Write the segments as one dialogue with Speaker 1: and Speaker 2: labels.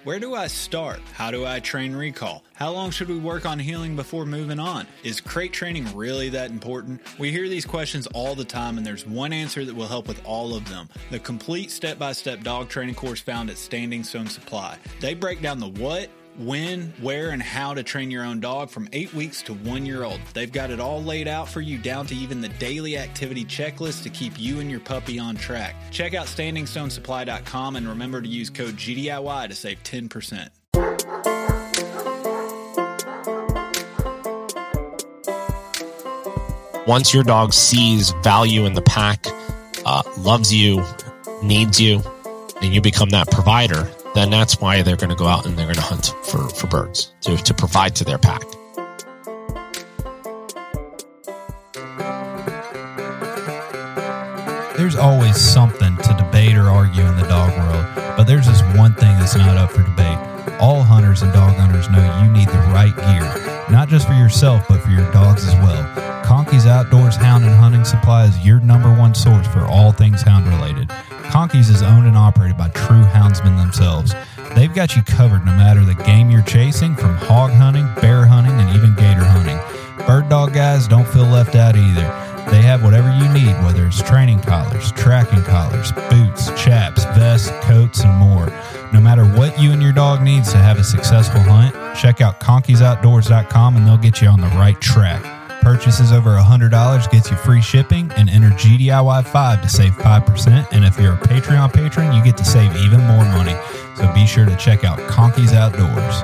Speaker 1: Where do I start? How do I train recall? How long should we work on healing before moving on? Is crate training really that important? We hear these questions all the time, and there's one answer that will help with all of them. The complete step-by-step dog training course found at Standing Stone Supply. They break down the what, when, where, and how to train your own dog from 8 weeks to 1 year old. They've got it all laid out for you down to even the daily activity checklist to keep you and your puppy on track. Check out standingstonesupply.com and remember to use code GDIY to save 10%.
Speaker 2: Once your dog sees value in the pack, loves you, needs you, and you become that provider, then that's why they're going to go out and they're going to hunt for birds to provide to their pack.
Speaker 3: There's always something to debate or argue in the dog world, but there's this one thing that's not up for debate. All hunters and dog owners know you need the right gear, not just for yourself, but for your dogs as well. Conkey's Outdoors Hound and Hunting Supply is your #1 source for all things hound related. Conkey's is owned and operated by true houndsmen themselves. They've got you covered no matter the game you're chasing, from hog hunting, bear hunting, and even gator hunting. Bird dog guys don't feel left out either. They have whatever you need, whether it's training collars, tracking collars, boots, chaps, vests, coats, and more. No matter what you and your dog needs to have a successful hunt, check out conkeys.outdoors.com and they'll get you on the right track. Purchases over $100 gets you free shipping, and enter GDIY5 to save 5%. And if you're a Patreon patron, you get to save even more money. So be sure to check out Conkey's Outdoors.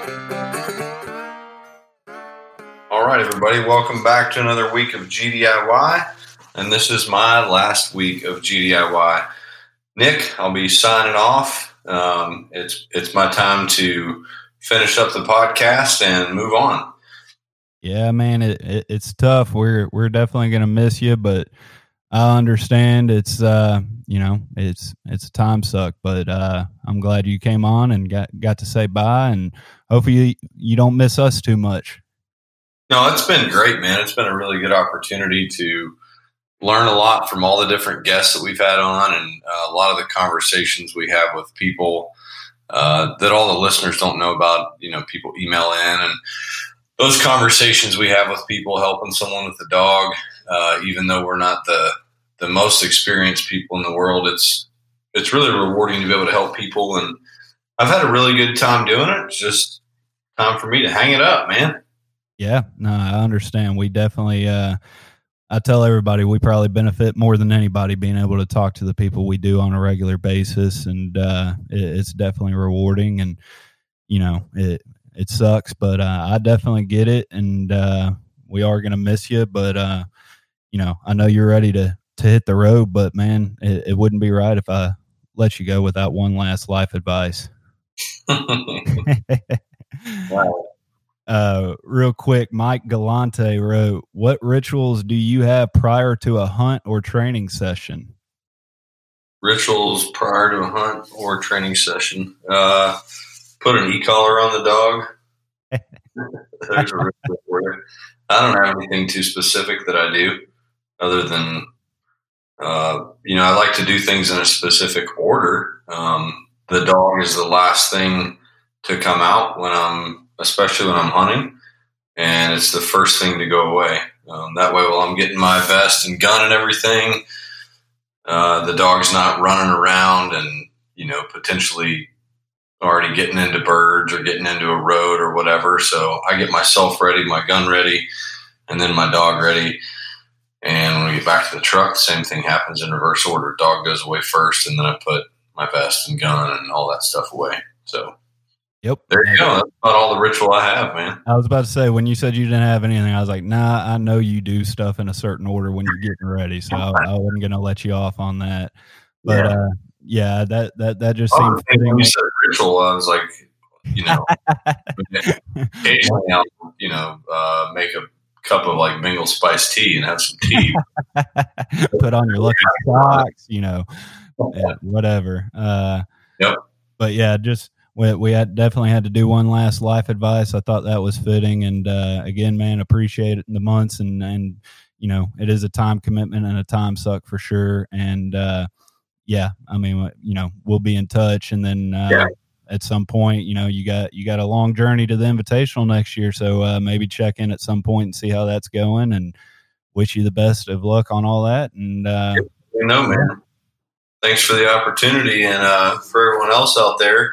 Speaker 4: All right, everybody, welcome back to another week of GDIY, and this is my last week of GDIY. Nick, I'll be signing off. It's my time to finish up the podcast and move on.
Speaker 3: Yeah, man, it's tough. We're definitely going to miss you, but I understand it's it's a time suck, but I'm glad you came on and got to say bye, and hopefully you don't miss us too much.
Speaker 4: No, it's been great, man. It's been a really good opportunity to learn a lot from all the different guests that we've had on, and a lot of the conversations we have with people that all the listeners don't know about. You know, people email in, and those conversations we have with people helping someone with a dog, even though we're not the most experienced people in the world, it's really rewarding to be able to help people. And I've had a really good time doing it. It's just time for me to hang it up, man.
Speaker 3: Yeah, no, I understand. We definitely, I tell everybody we probably benefit more than anybody being able to talk to the people we do on a regular basis. And it's definitely rewarding, and, you know, it sucks, but I definitely get it, and we are going to miss you. But, I know you're ready to hit the road, but, man, it wouldn't be right if I let you go without one last life advice.
Speaker 4: Wow.
Speaker 3: Real quick, Mike Galante wrote, "What rituals do you have prior to a hunt or training session?"
Speaker 4: Rituals prior to a hunt or training session. Put an e-collar on the dog. There's a ritual for it. I don't have anything too specific that I do other than, I like to do things in a specific order. The dog is the last thing to come out especially when I'm hunting, and it's the first thing to go away. That way, while I'm getting my vest and gun and everything, the dog's not running around and, potentially already getting into birds or getting into a road or whatever. So I get myself ready, my gun ready, and then my dog ready. And when we get back to the truck, the same thing happens in reverse order. Dog goes away first, and then I put my vest and gun and all that stuff away. So
Speaker 3: yep,
Speaker 4: there you go. That's about all the ritual I have, man.
Speaker 3: I was about to say, when you said you didn't have anything, I was like, nah, I know you do stuff in a certain order when you're getting ready. So I wasn't going to let you off on that. But yeah, that just seems fitting.
Speaker 4: When you said ritual, I was like, occasionally I'll, make a cup of like Bengal spice tea and have some tea.
Speaker 3: Put on your lucky socks, whatever.
Speaker 4: Yep.
Speaker 3: But yeah, just we definitely had to do one last life advice. I thought that was fitting, and again, man, appreciate it in the months, and it is a time commitment and a time suck for sure. And yeah, I mean, we'll be in touch, and then at some point, you got a long journey to the Invitational next year. So maybe check in at some point and see how that's going, and wish you the best of luck on all that. And
Speaker 4: man, thanks for the opportunity. And for everyone else out there,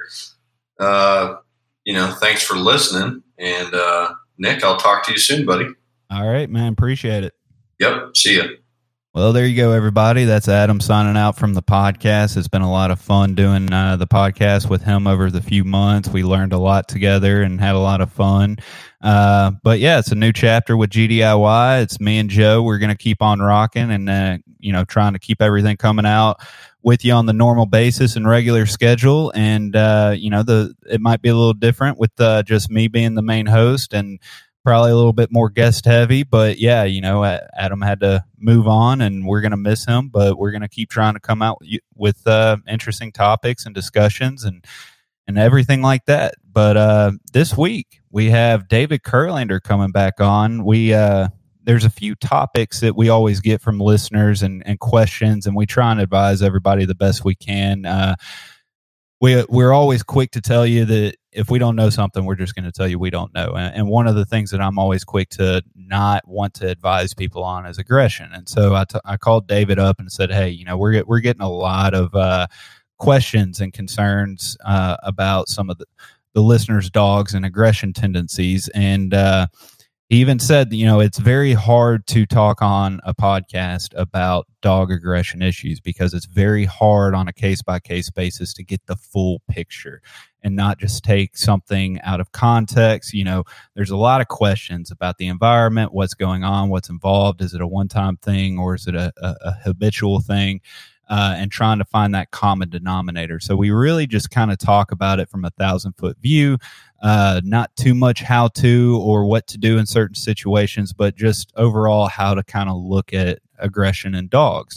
Speaker 4: thanks for listening. And Nick, I'll talk to you soon, buddy.
Speaker 3: All right, man. Appreciate it.
Speaker 4: Yep. See ya.
Speaker 3: Well, there you go, everybody. That's Adam signing out from the podcast. It's been a lot of fun doing the podcast with him over the few months. We learned a lot together and had a lot of fun. But yeah, it's a new chapter with GDIY. It's me and Joe. We're going to keep on rocking and, trying to keep everything coming out with you on the normal basis and regular schedule. And, it might be a little different with just me being the main host and probably a little bit more guest heavy, but yeah, Adam had to move on and we're going to miss him, but we're going to keep trying to come out with interesting topics and discussions and everything like that. But this week we have David Kurlander coming back on. There's a few topics that we always get from listeners and questions, and we try and advise everybody the best we can. We're always quick to tell you that if we don't know something, we're just going to tell you we don't know. And one of the things that I'm always quick to not want to advise people on is aggression. And so I called David up and said, hey, we're getting a lot of questions and concerns about some of the listeners' dogs and aggression tendencies. And he even said, it's very hard to talk on a podcast about dog aggression issues because it's very hard on a case-by-case basis to get the full picture and not just take something out of context. There's a lot of questions about the environment, what's going on, what's involved. Is it a one-time thing or is it a habitual thing? And trying to find that common denominator. So we really just kind of talk about it from a 1,000-foot view, not too much how to or what to do in certain situations, but just overall how to kind of look at aggression in dogs.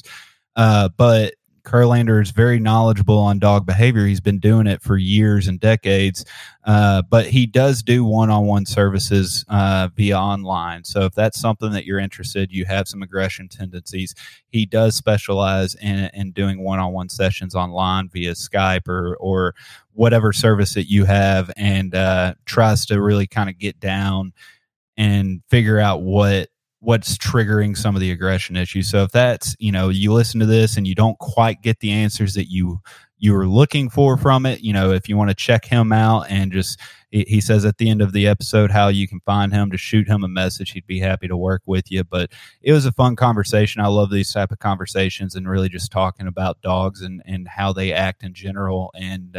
Speaker 3: But Kurlander is very knowledgeable on dog behavior. He's been doing it for years and decades, but he does do one-on-one services via online. So if that's something that you're interested, you have some aggression tendencies, he does specialize in doing one-on-one sessions online via Skype or whatever service that you have, and tries to really kind of get down and figure out what's triggering some of the aggression issues. So if that's, you listen to this and you don't quite get the answers that you were looking for from it, if you want to check him out and just, he says at the end of the episode how you can find him, to shoot him a message. He'd be happy to work with you. But it was a fun conversation. I love these type of conversations and really just talking about dogs and how they act in general, and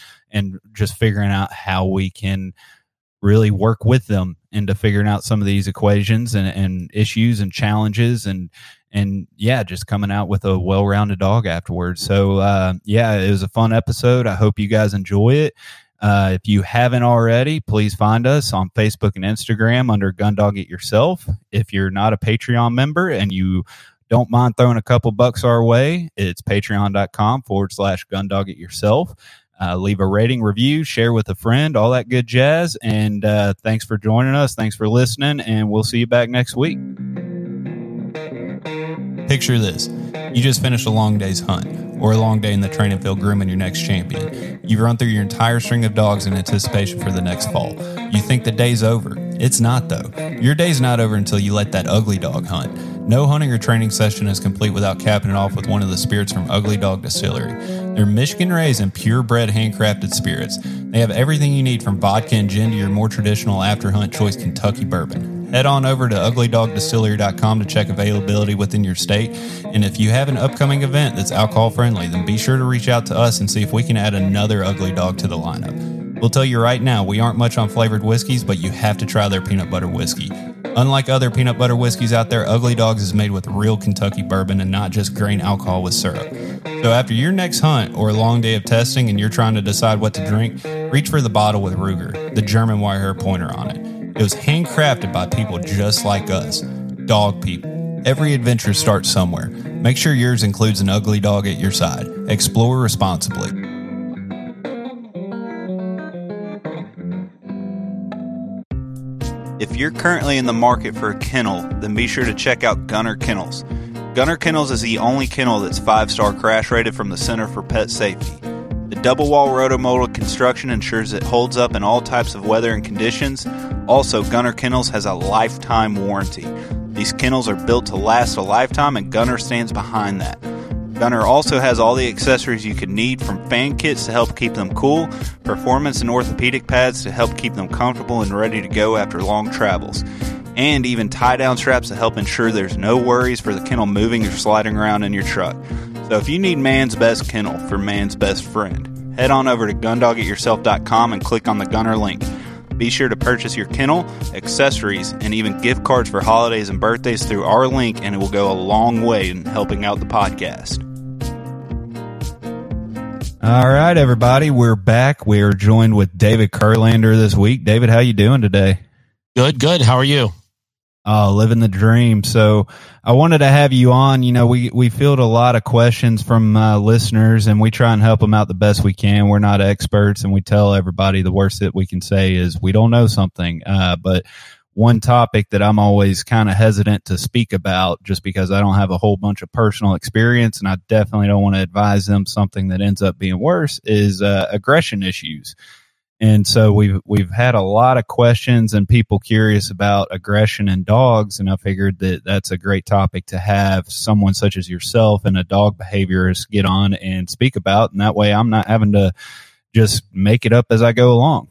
Speaker 3: just figuring out how we can really work with them into figuring out some of these equations and issues and challenges and just coming out with a well-rounded dog afterwards. So it was a fun episode. I hope you guys enjoy it. If you haven't already, please find us on Facebook and Instagram under Gundog It Yourself. If you're not a Patreon member and you don't mind throwing a couple bucks our way, it's patreon.com/Gundog It Yourself. Leave a rating, review, share with a friend, all that good jazz. And thanks for joining us. Thanks for listening. And we'll see you back next week.
Speaker 1: Picture this. You just finished a long day's hunt or a long day in the training field grooming your next champion. You've run through your entire string of dogs in anticipation for the next fall. You think the day's over. It's not, though. Your day's not over until you let that ugly dog hunt. No hunting or training session is complete without capping it off with one of the spirits from Ugly Dog Distillery. They're Michigan-raised and purebred handcrafted spirits. They have everything you need from vodka and gin to your more traditional after-hunt choice Kentucky bourbon. Head on over to uglydogdistillery.com to check availability within your state. And if you have an upcoming event that's alcohol-friendly, then be sure to reach out to us and see if we can add another Ugly Dog to the lineup. We'll tell you right now, we aren't much on flavored whiskeys, but you have to try their peanut butter whiskey. Unlike other peanut butter whiskeys out there, Ugly Dogs is made with real Kentucky bourbon and not just grain alcohol with syrup. So after your next hunt or a long day of testing and you're trying to decide what to drink, reach for the bottle with Ruger, the German Wirehair pointer on it. It was handcrafted by people just like us, dog people. Every adventure starts somewhere. Make sure yours includes an Ugly Dog at your side. Explore responsibly.
Speaker 5: If you're currently in the market for a kennel, then be sure to check out Gunner Kennels. Gunner Kennels is the only kennel that's 5-star crash rated from the Center for Pet Safety. The Double wall rotomolded construction ensures it holds up in all types of weather and conditions. Also, Gunner Kennels has a lifetime warranty. These kennels are built to last a lifetime, and Gunner stands behind that. Gunner also has all the accessories you could need, from fan kits to help keep them cool, performance and orthopedic pads to help keep them comfortable and ready to go after long travels, and even tie-down straps to help ensure there's no worries for the kennel moving or sliding around in your truck. So if you need man's best kennel for man's best friend, head on over to gundogityourself.com and click on the Gunner link. Be sure to purchase your kennel, accessories, and even gift cards for holidays and birthdays through our link, and it will go a long way in helping out the podcast.
Speaker 3: All right, everybody, we're back. We are joined with David Kurlander this week. David, how you doing today?
Speaker 2: Good. How are you?
Speaker 3: Oh, living the dream. So I wanted to have you on. You know, we field a lot of questions from listeners, and we try and help them out the best we can. We're not experts, and we tell everybody the worst that we can say is we don't know something. But one topic that I'm always kind of hesitant to speak about, just because I don't have a whole bunch of personal experience, and I definitely don't want to advise them something that ends up being worse, is aggression issues. And so we've had a lot of questions and people curious about aggression in dogs, and I figured that that's a great topic to have someone such as yourself and a dog behaviorist get on and speak about, and that way I'm not having to just make it up as I go along.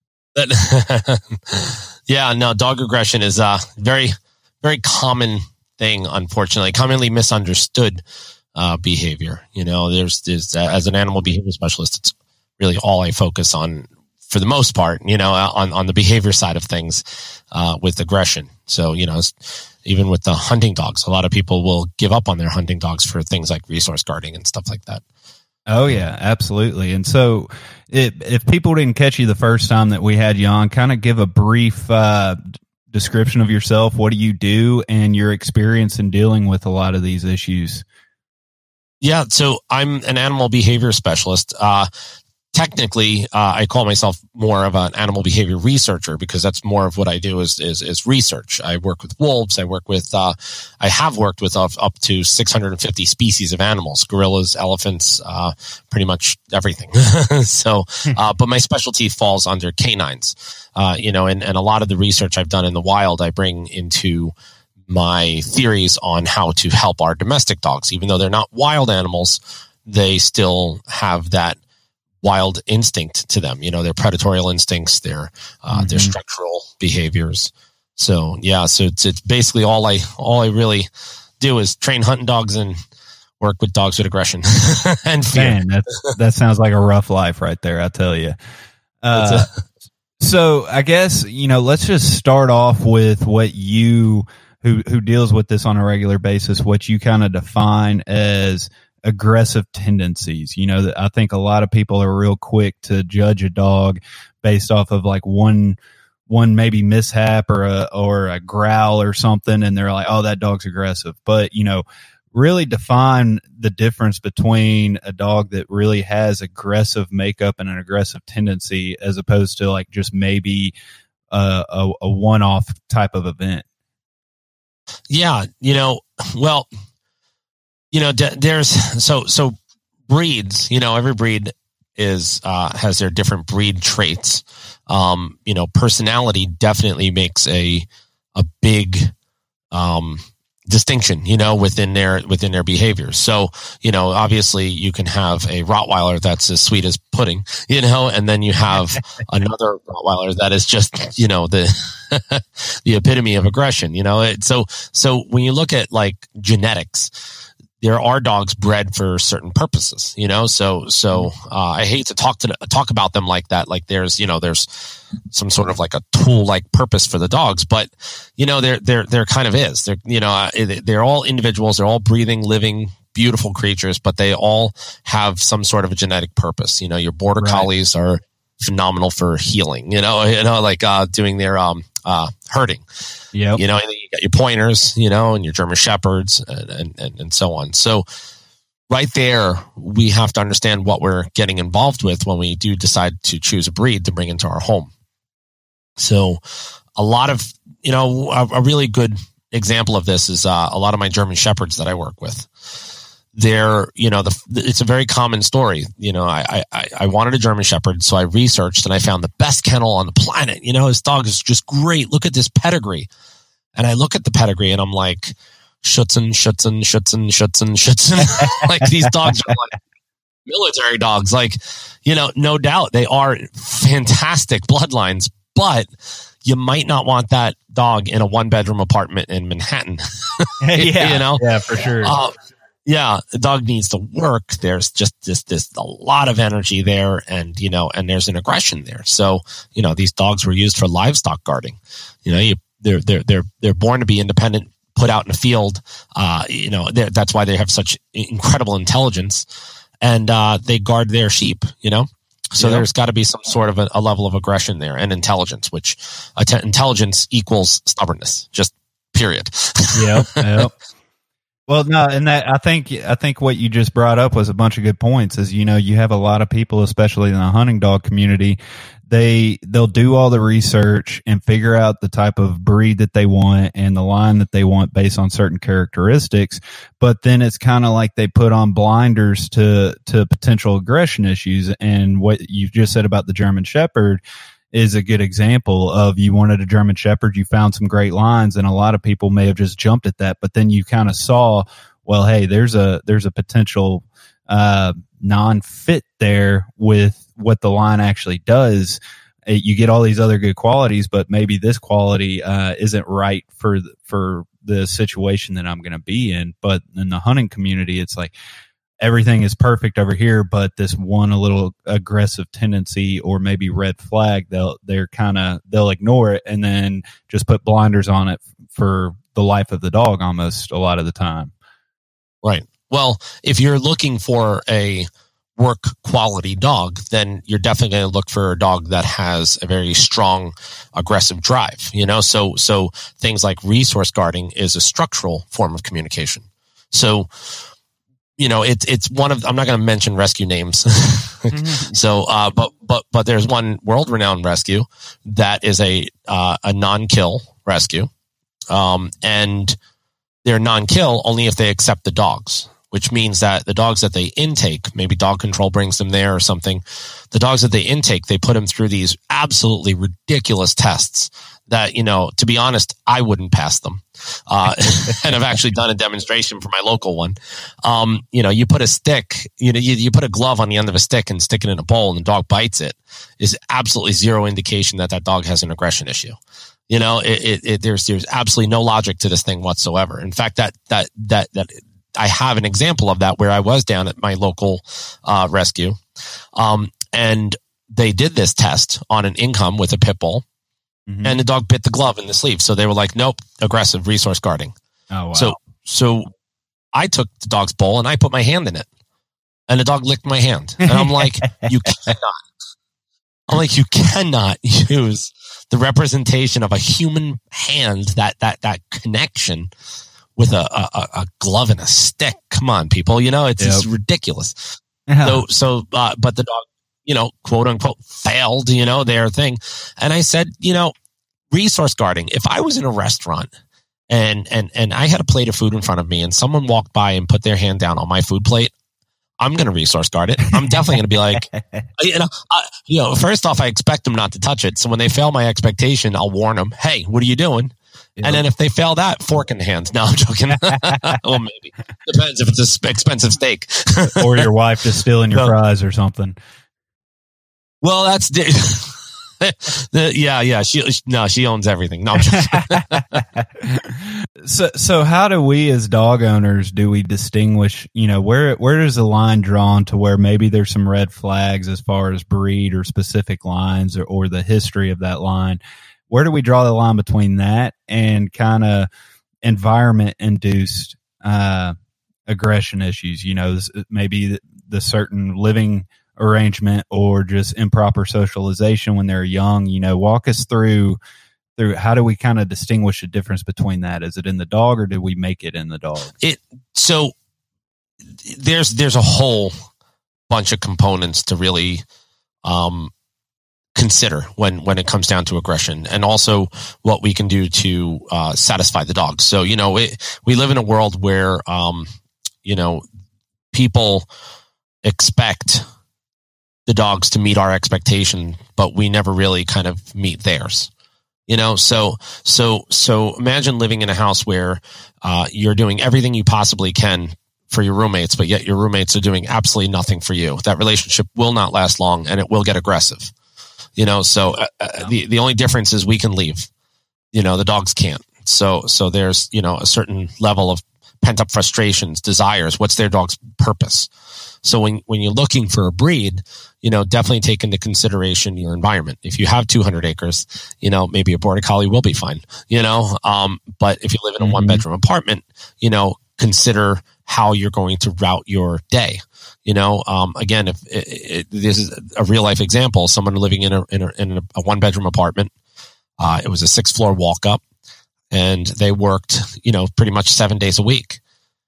Speaker 2: Yeah, no, dog aggression is a very, very common thing, unfortunately, commonly misunderstood behavior. You know, there's as an animal behavior specialist, it's really all I focus on for the most part, you know, on the behavior side of things with aggression. So, you know, even with the hunting dogs, a lot of people will give up on their hunting dogs for things like resource guarding and stuff like that.
Speaker 3: Oh, yeah, absolutely. And so if people didn't catch you the first time that we had you on, kind of give a brief description of yourself. What do you do and your experience in dealing with a lot of these issues?
Speaker 2: Yeah, so I'm an animal behavior specialist. Technically, I call myself more of an animal behavior researcher, because that's more of what I do is research. I work with wolves. I have worked with up to 650 species of animals, gorillas, elephants, pretty much everything. So, but my specialty falls under canines, you know, and a lot of the research I've done in the wild, I bring into my theories on how to help our domestic dogs. Even though they're not wild animals, they still have that wild instinct to them, you know, their predatorial instincts, their structural behaviors. So yeah, so it's basically all I really do is train hunting dogs and work with dogs with aggression and fear.
Speaker 3: Man, that sounds like a rough life right there, I tell you. So I guess, you know, let's just start off with what you, who deals with this on a regular basis, what you kind of define as aggressive tendencies. You know, I think a lot of people are real quick to judge a dog based off of like one maybe mishap or a growl or something, and they're like, oh, that dog's aggressive. But, you know, really define the difference between a dog that really has aggressive makeup and an aggressive tendency, as opposed to like just maybe a one-off type of event.
Speaker 2: Yeah, you know, well, you know, there's so breeds, you know, every breed has their different breed traits. You know, personality definitely makes a big distinction, you know, within their behaviors. So, you know, obviously you can have a Rottweiler that's as sweet as pudding, you know, and then you have another Rottweiler that is just, you know, the epitome of aggression, you know. So when you look at like genetics, there are dogs bred for certain purposes, you know. So I hate to talk about them like that. Like there's some sort of like a tool like purpose for the dogs, but you know there kind of is. They're, you know, they're all individuals. They're all breathing, living, beautiful creatures, but they all have some sort of a genetic purpose. You know, your border collies are phenomenal for healing. You know, like doing their herding.
Speaker 3: Yeah,
Speaker 2: you know, and then you got your pointers, you know, and your German shepherds and so on. So right there, we have to understand what we're getting involved with when we do decide to choose a breed to bring into our home. So a lot of, you know, a really good example of this is a lot of my German shepherds that I work with. it's a very common story. I wanted a German Shepherd, so I researched and I found the best kennel on the planet. His dog is just great. Look at this pedigree. And I look at the pedigree and I'm like, Schutzen. Like, these dogs are like military dogs. Like, no doubt they are fantastic bloodlines, but you might not want that dog in a 1-bedroom apartment in Manhattan.
Speaker 3: Yeah, for sure.
Speaker 2: Yeah, the dog needs to work. There's just this a lot of energy there, and there's an aggression there. So, these dogs were used for livestock guarding. They're born to be independent, put out in the field. That's why they have such incredible intelligence, and they guard their sheep. So there's got to be some sort of a level of aggression there and intelligence, which intelligence equals stubbornness. Just period.
Speaker 3: Yep. Well, no, and that I think what you just brought up was a bunch of good points. Is you have a lot of people, especially in the hunting dog community, they'll do all the research and figure out the type of breed that they want and the line that they want based on certain characteristics. But then it's kind of like they put on blinders to potential aggression issues. And what you just said about the German Shepherd is a good example of, you wanted a German Shepherd, you found some great lines, and a lot of people may have just jumped at that, but then you kind of saw, well, hey, there's a potential non-fit there with what the line actually does. You get all these other good qualities, but maybe this quality isn't right for the situation that I'm going to be in. But in the hunting community, it's like, everything is perfect over here, but this one a little aggressive tendency or maybe red flag, they'll ignore it and then just put blinders on it for the life of the dog almost a lot of the time.
Speaker 2: Right. Well, if you're looking for a work quality dog, then you're definitely going to look for a dog that has a very strong aggressive drive, so things like resource guarding is a structural form of communication. So, it's one of, I'm not going to mention rescue names. So, but there's one world-renowned rescue that is a non-kill rescue. And they're non-kill only if they accept the dogs, which means that the dogs that they intake, maybe dog control brings them there or something. The dogs that they intake, they put them through these absolutely ridiculous tests that, to be honest, I wouldn't pass them. And I've actually done a demonstration for my local one. You put a stick, you put a glove on the end of a stick and stick it in a bowl and the dog bites it, is absolutely zero indication that dog has an aggression issue. There's absolutely no logic to this thing whatsoever. In fact, that I have an example of that where I was down at my local rescue, and they did this test on an income with a pit bull. Mm-hmm. And the dog bit the glove in the sleeve. So they were like, nope, aggressive resource guarding. Oh, wow. So I took the dog's bowl and I put my hand in it. And the dog licked my hand. And I'm like, you cannot use the representation of a human hand, that connection with a glove and a stick. Come on, people. It's ridiculous. Yeah. But the dog, quote unquote, failed, their thing. And I said, resource guarding, if I was in a restaurant and I had a plate of food in front of me and someone walked by and put their hand down on my food plate, I'm going to resource guard it. I'm definitely going to be like, first off, I expect them not to touch it. So when they fail my expectation, I'll warn them, hey, what are you doing? And then if they fail that, fork in the hand. No, I'm joking. Well, maybe. Depends if it's an expensive steak.
Speaker 3: Or your wife just stealing your fries or something.
Speaker 2: Well, that's she owns everything. No,
Speaker 3: so how do we as dog owners, do we distinguish, where does the line drawn to where maybe there's some red flags as far as breed or specific lines or the history of that line? Where do we draw the line between that and kind of environment induced aggression issues? Maybe the certain living arrangement or just improper socialization when they're young. Walk us through how do we kind of distinguish the difference between that? Is it in the dog or do we make it in the dog?
Speaker 2: So there's a whole bunch of components to really consider when it comes down to aggression, and also what we can do to satisfy the dog. So we live in a world where people expect the dogs to meet our expectation, but we never really kind of meet theirs. So imagine living in a house where you're doing everything you possibly can for your roommates, but yet your roommates are doing absolutely nothing for you. That relationship will not last long, and it will get aggressive. The only difference is we can leave. The dogs can't. So there's a certain level of pent up frustrations, desires. What's their dog's purpose? So when you're looking for a breed, definitely take into consideration your environment. If you have 200 acres, maybe a Border Collie will be fine, but if you live in a 1-bedroom apartment, consider how you're going to route your day. Again, if this is a real life example, someone living in a 1-bedroom apartment, it was a 6th floor walk up, and they worked, pretty much 7 days a week.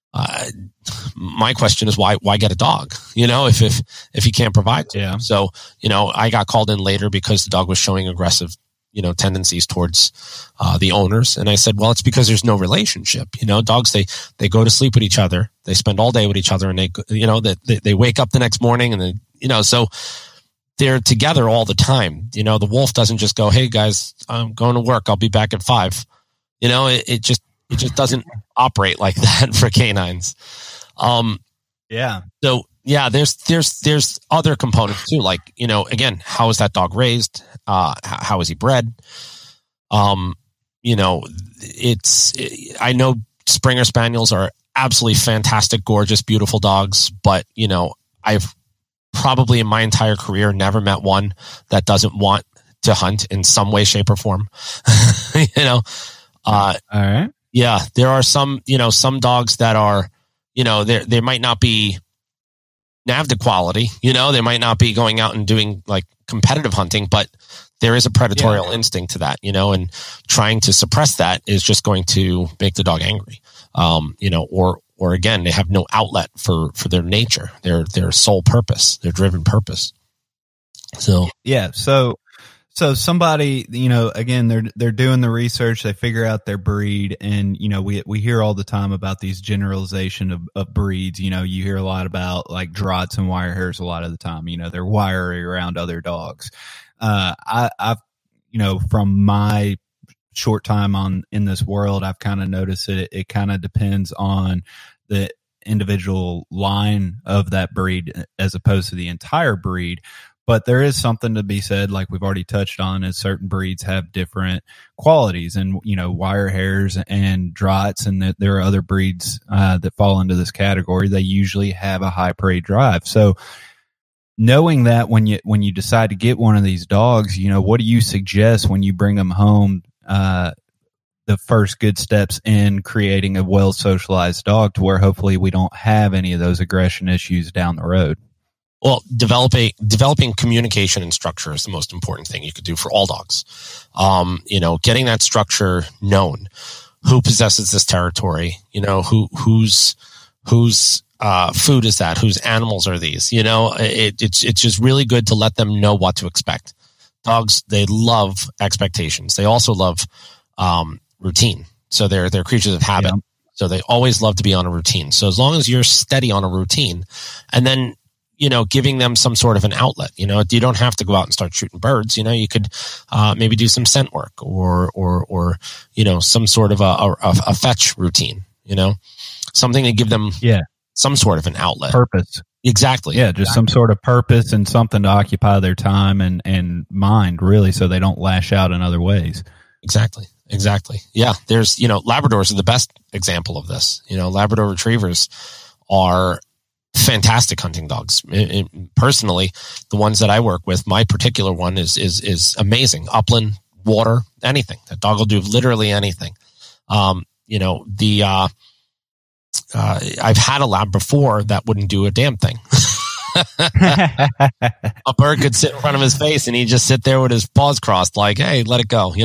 Speaker 2: My question is why get a dog? If you can't provide.
Speaker 3: Yeah.
Speaker 2: So, I got called in later because the dog was showing aggressive, tendencies towards, the owners. And I said, well, it's because there's no relationship. Dogs, they go to sleep with each other. They spend all day with each other, and they wake up the next morning, and then, so they're together all the time. The wolf doesn't just go, hey guys, I'm going to work. I'll be back at 5. It just doesn't operate like that for canines.
Speaker 3: Yeah.
Speaker 2: So yeah, there's other components too. Like, again, how is that dog raised? How is he bred? I know Springer Spaniels are absolutely fantastic, gorgeous, beautiful dogs, but I've probably in my entire career never met one that doesn't want to hunt in some way, shape, or form.
Speaker 3: All right.
Speaker 2: Yeah, there are some dogs that are, they might not be NAVHDA quality, they might not be going out and doing like competitive hunting, but there is a predatory instinct to that, and trying to suppress that is just going to make the dog angry. Or again, they have no outlet for their nature, their sole purpose, their driven purpose. So,
Speaker 3: yeah. So somebody, again, they're doing the research, they figure out their breed, and, we hear all the time about these generalization of breeds. You hear a lot about like Drahts and wire hairs a lot of the time, they're wiry around other dogs. I've, from my short time in this world, I've kind of noticed it kind of depends on the individual line of that breed as opposed to the entire breed. But there is something to be said, like we've already touched on, is certain breeds have different qualities, and wire hairs and Drahts, and that there are other breeds that fall into this category. They usually have a high prey drive. So, knowing that when you decide to get one of these dogs, what do you suggest when you bring them home? The first good steps in creating a well socialized dog to where hopefully we don't have any of those aggression issues down the road.
Speaker 2: Well, developing communication and structure is the most important thing you could do for all dogs. Getting that structure known, who possesses this territory, whose food is that, whose animals are these, it's just really good to let them know what to expect. Dogs, they love expectations. They also love, routine. So they're creatures of habit. Yeah. So they always love to be on a routine. So as long as you're steady on a routine, and then, giving them some sort of an outlet, you don't have to go out and start shooting birds. You could, maybe do some scent work or, some sort of a fetch routine, something to give them some sort of an outlet.
Speaker 3: Purpose.
Speaker 2: Exactly.
Speaker 3: Yeah. Just some sort of purpose and something to occupy their time and mind, really, so they don't lash out in other ways.
Speaker 2: Exactly. Yeah. There's, Labradors are the best example of this. Labrador retrievers are fantastic hunting dogs. Personally, the ones that I work with, my particular one is amazing. Upland, water, anything. That dog will do literally anything. I've had a lab before that wouldn't do a damn thing. A bird could sit in front of his face and he'd just sit there with his paws crossed, like, hey, let it go,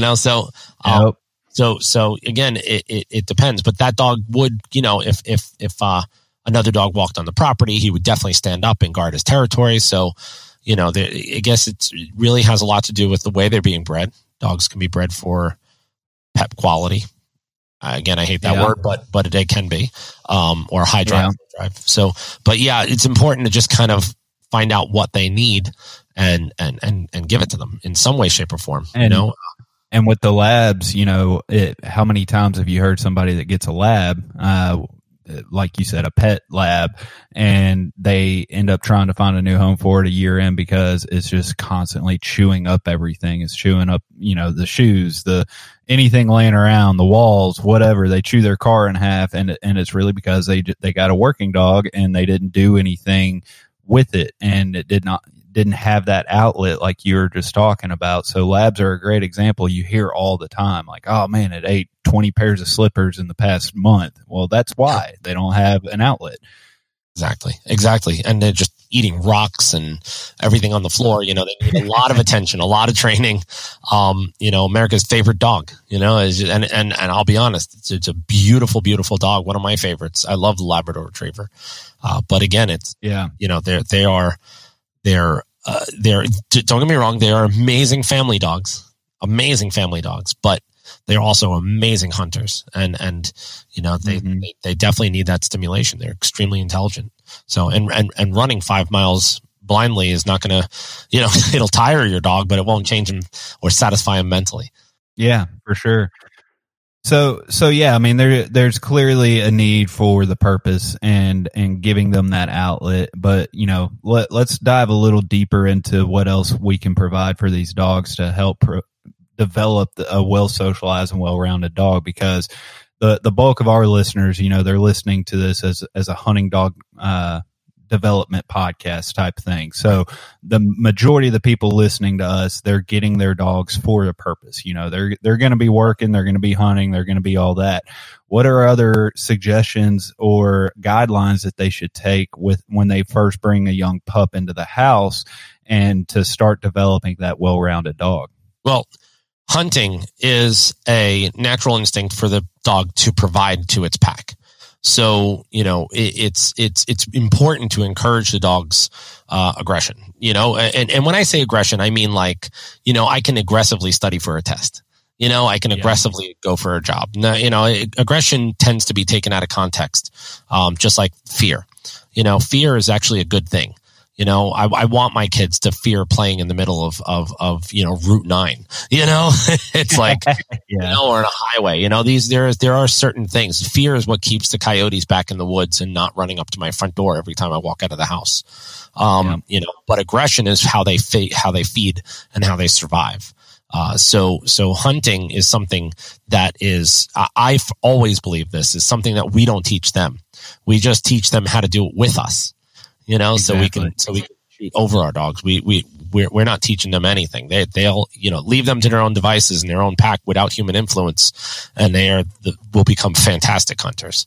Speaker 2: So again, it depends. But that dog would, if another dog walked on the property, he would definitely stand up and guard his territory. So, I guess it really has a lot to do with the way they're being bred. Dogs can be bred for pet quality. Again, I hate that word, but it can be, or high drive. So, but yeah, it's important to just kind of find out what they need and give it to them in some way, shape, or form.
Speaker 3: And with the labs, how many times have you heard somebody that gets a lab, like you said, a pet lab, and they end up trying to find a new home for it a year in because it's just constantly chewing up everything. It's chewing up, the shoes, anything laying around, the walls, whatever. They chew their car in half, and it's really because they got a working dog and they didn't do anything with it, and it didn't have that outlet like you were just talking about. So labs are a great example. You hear all the time, like, oh man, it ate 20 pairs of slippers in the past month. Well, that's why they don't have an outlet.
Speaker 2: Exactly. And they're just eating rocks and everything on the floor. They need a lot of attention, a lot of training. America's favorite dog, and I'll be honest, it's a beautiful, beautiful dog. One of my favorites. I love the Labrador Retriever. But again, they're don't get me wrong, they are amazing family dogs, but they're also amazing hunters, and they definitely need that stimulation. They're extremely intelligent. So and running 5 miles blindly is not going to, it'll tire your dog, but it won't change him or satisfy him mentally.
Speaker 3: Yeah, for sure. So yeah, I mean, there's clearly a need for the purpose and giving them that outlet, but let's dive a little deeper into what else we can provide for these dogs to help develop a well socialized and well rounded dog, because the bulk of our listeners, they're listening to this as a hunting dog development podcast type thing. So the majority of the people listening to us, they're getting their dogs for a purpose. They're going to be working, they're going to be hunting, they're going to be all that. What are other suggestions or guidelines that they should take when they first bring a young pup into the house and to start developing that well-rounded dog?
Speaker 2: Well, hunting is a natural instinct for the dog to provide to its pack. So, it's important to encourage the dog's aggression, and when I say aggression, I mean like, I can aggressively study for a test. I can aggressively go for a job. Now, aggression tends to be taken out of context, just like fear. Fear is actually a good thing. I want my kids to fear playing in the middle of Route 9, it's like, or in a highway, there are certain things. Fear is what keeps the coyotes back in the woods and not running up to my front door every time I walk out of the house. But aggression is how they feed and how they survive. So hunting is something that is, I've always believed this is something that we don't teach them. We just teach them how to do it with us. Exactly. so we can shoot over our dogs. We're not teaching them anything. They'll leave them to their own devices and their own pack without human influence, and will become fantastic hunters.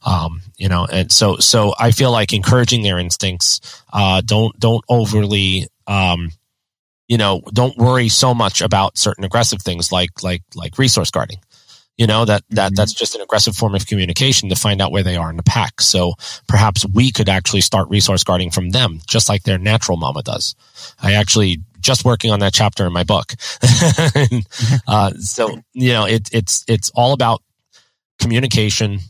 Speaker 2: And so I feel like encouraging their instincts. Don't overly don't worry so much about certain aggressive things like resource guarding. That's just an aggressive form of communication to find out where they are in the pack. So perhaps we could actually start resource guarding from them, just like their natural mama does. I actually just working on that chapter in my book. So, it's all about communication,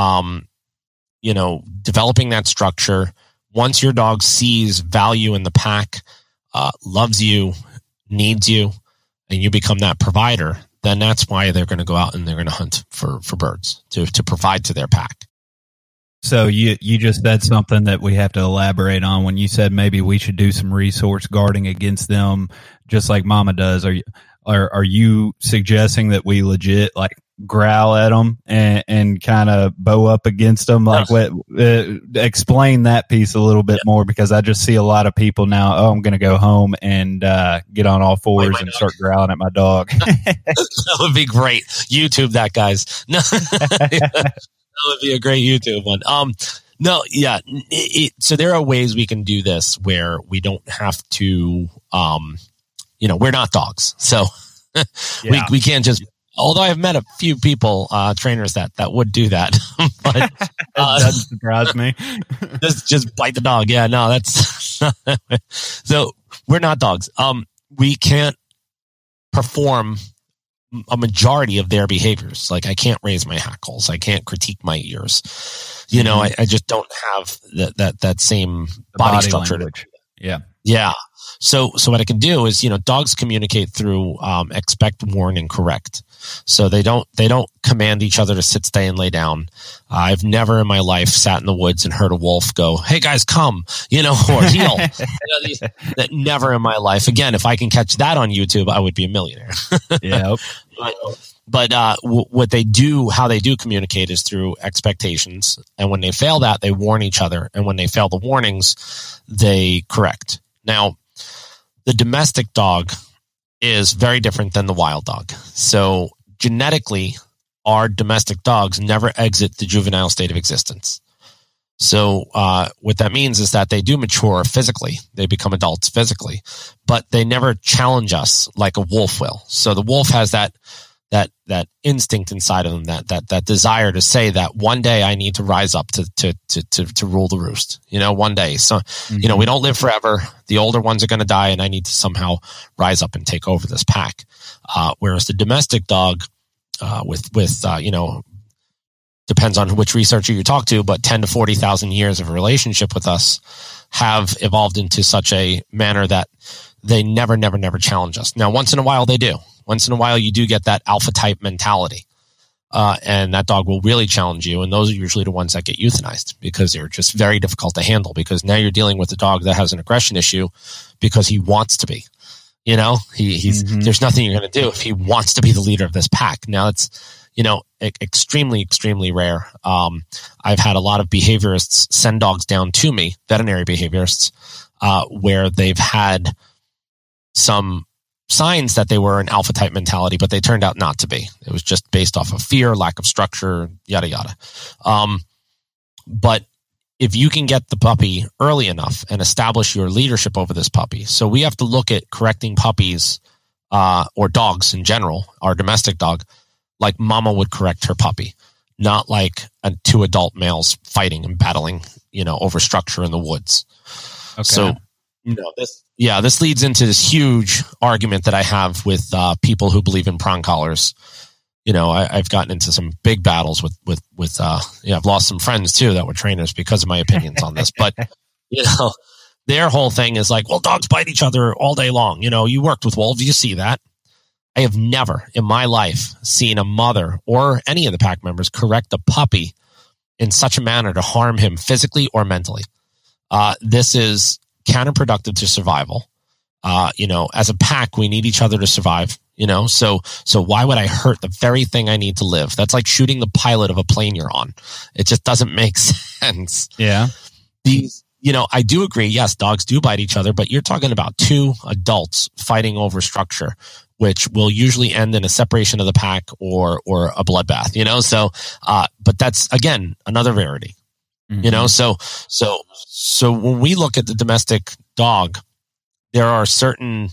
Speaker 2: developing that structure. Once your dog sees value in the pack, loves you, needs you, and you become that provider, then that's why they're going to go out and they're going to hunt for birds to provide to their pack.
Speaker 3: So you just said something that we have to elaborate on when you said maybe we should do some resource guarding against them, just like Mama does. Are you suggesting that we legit like growl at them and kind of bow up against them? Like, explain that piece a little bit more, because I just see a lot of people now. Oh, I'm going to go home and get on all fours and start growling at my dog.
Speaker 2: That would be great. YouTube that, guys. No, that would be a great YouTube one. So there are ways we can do this where we don't have to. We're not dogs, so we can't just. Although I've met a few people, trainers that would do that, but
Speaker 3: it doesn't surprise me.
Speaker 2: just bite the dog. Yeah, no, that's so we're not dogs. We can't perform a majority of their behaviors. Like I can't raise my hackles. I can't critique my ears. You know, I just don't have that same body structure.
Speaker 3: Yeah.
Speaker 2: Yeah. So what I can do is, you know, dogs communicate through expect, warn, and correct. So they don't command each other to sit, stay, and lay down. I've never in my life sat in the woods and heard a wolf go, "Hey guys, come," you know, or heel. That never in my life. Again, if I can catch that on YouTube, I would be a millionaire.
Speaker 3: Yep.
Speaker 2: But what they do, how they do communicate is through expectations. And when they fail that, they warn each other. And when they fail the warnings, they correct. Now, the domestic dog is very different than the wild dog. So genetically, our domestic dogs never exit the juvenile state of existence. So what that means is that they do mature physically. They become adults physically, but they never challenge us like a wolf will. So the wolf has that instinct inside of them, that desire to say that one day I need to rise up to rule the roost, you know, one day. So, you know, we don't live forever. The older ones are going to die and I need to somehow rise up and take over this pack. Whereas the domestic dog, with you know, depends on which researcher you talk to, but 10 to 40,000 years of a relationship with us have evolved into such a manner that they never challenge us. Now, once in a while they do. Once in a while, you do get that alpha type mentality. And that dog will really challenge you. And those are usually the ones that get euthanized because they're just very difficult to handle, because now you're dealing with a dog that has an aggression issue because he wants to be, you know, there's nothing you're going to do if he wants to be the leader of this pack. Now it's, you know, extremely rare. I've had a lot of behaviorists send dogs down to me, veterinary behaviorists, where they've had some signs that they were an alpha type mentality, but they turned out not to be. It was just based off of fear, lack of structure, yada, yada. But if you can get the puppy early enough and establish your leadership over this puppy. So we have to look at correcting puppies, or dogs in general, our domestic dog, like mama would correct her puppy, not like two adult males fighting and battling, you know, over structure in the woods. Okay. So, you know, this leads into this huge argument that I have with people who believe in prong collars. You know, I've gotten into some big battles with I've lost some friends too that were trainers because of my opinions on this. But, you know, their whole thing is like, well, dogs bite each other all day long. You know, you worked with wolves, you see that. I have never in my life seen a mother or any of the pack members correct a puppy in such a manner to harm him physically or mentally. This is counterproductive to survival. You know, as a pack, we need each other to survive, you know, so why would I hurt the very thing I need to live? That's like shooting the pilot of a plane you're on. It just doesn't make sense.
Speaker 3: Yeah.
Speaker 2: You know, I do agree. Yes, dogs do bite each other, but you're talking about two adults fighting over structure, which will usually end in a separation of the pack or a bloodbath, you know? So, but that's again, another rarity, you know? So when we look at the domestic dog, there are certain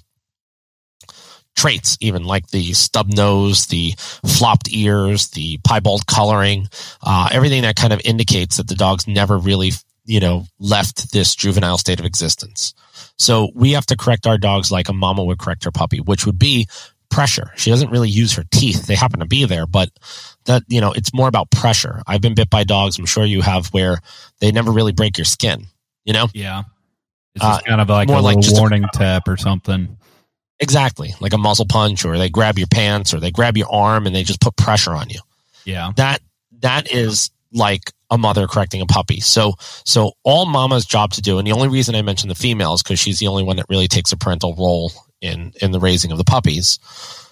Speaker 2: traits, even like the stub nose, the flopped ears, the piebald coloring, everything that kind of indicates that the dog's never really, you know, left this juvenile state of existence. So we have to correct our dogs like a mama would correct her puppy, which would be pressure. She doesn't really use her teeth. They happen to be there, but that, you know, it's more about pressure. I've been bit by dogs, I'm sure you have, where they never really break your skin, you know?
Speaker 3: Yeah. It's just kind of like a little warning tap or something.
Speaker 2: Exactly. Like a muzzle punch, or they grab your pants, or they grab your arm and they just put pressure on you.
Speaker 3: Yeah.
Speaker 2: That is like a mother correcting a puppy. So all mama's job to do, and the only reason I mention the female is because she's the only one that really takes a parental role in the raising of the puppies.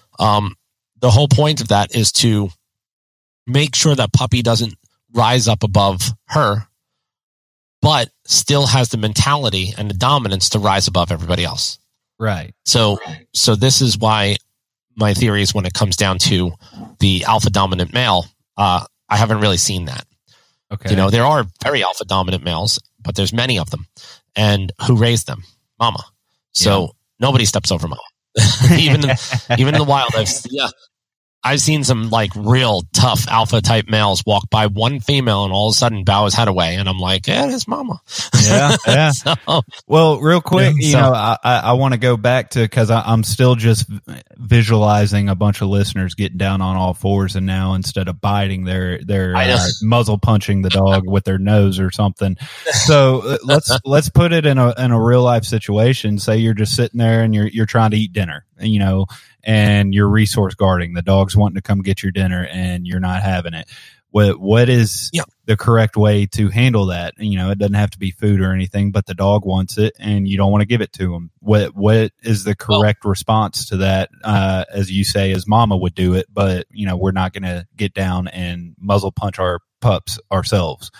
Speaker 2: The whole point of that is to make sure that puppy doesn't rise up above her, but still has the mentality and the dominance to rise above everybody else.
Speaker 3: Right.
Speaker 2: So this is why my theory is when it comes down to the alpha dominant male, I haven't really seen that.
Speaker 3: Okay.
Speaker 2: You know, there are very alpha dominant males, but there's many of them. And who raised them? Mama. So nobody steps over mama. even in the wild, I've seen some like real tough alpha type males walk by one female and all of a sudden bow his head away. And I'm like, yeah, that's mama.
Speaker 3: Yeah. Yeah.
Speaker 2: So,
Speaker 3: well, real quick,
Speaker 2: yeah,
Speaker 3: you know, I want to go back to, cause I'm still just visualizing a bunch of listeners getting down on all fours, and now instead of biting, they're muzzle punching the dog with their nose or something. So let's put it in a real life situation. Say you're just sitting there and you're trying to eat dinner, you know, and you're resource guarding. The dog's wanting to come get your dinner and you're not having it. What is the correct way to handle that? You know, it doesn't have to be food or anything, but the dog wants it and you don't want to give it to him. What is the correct response to that? As you say, as mama would do it, but you know, we're not going to get down and muzzle punch our pups ourselves.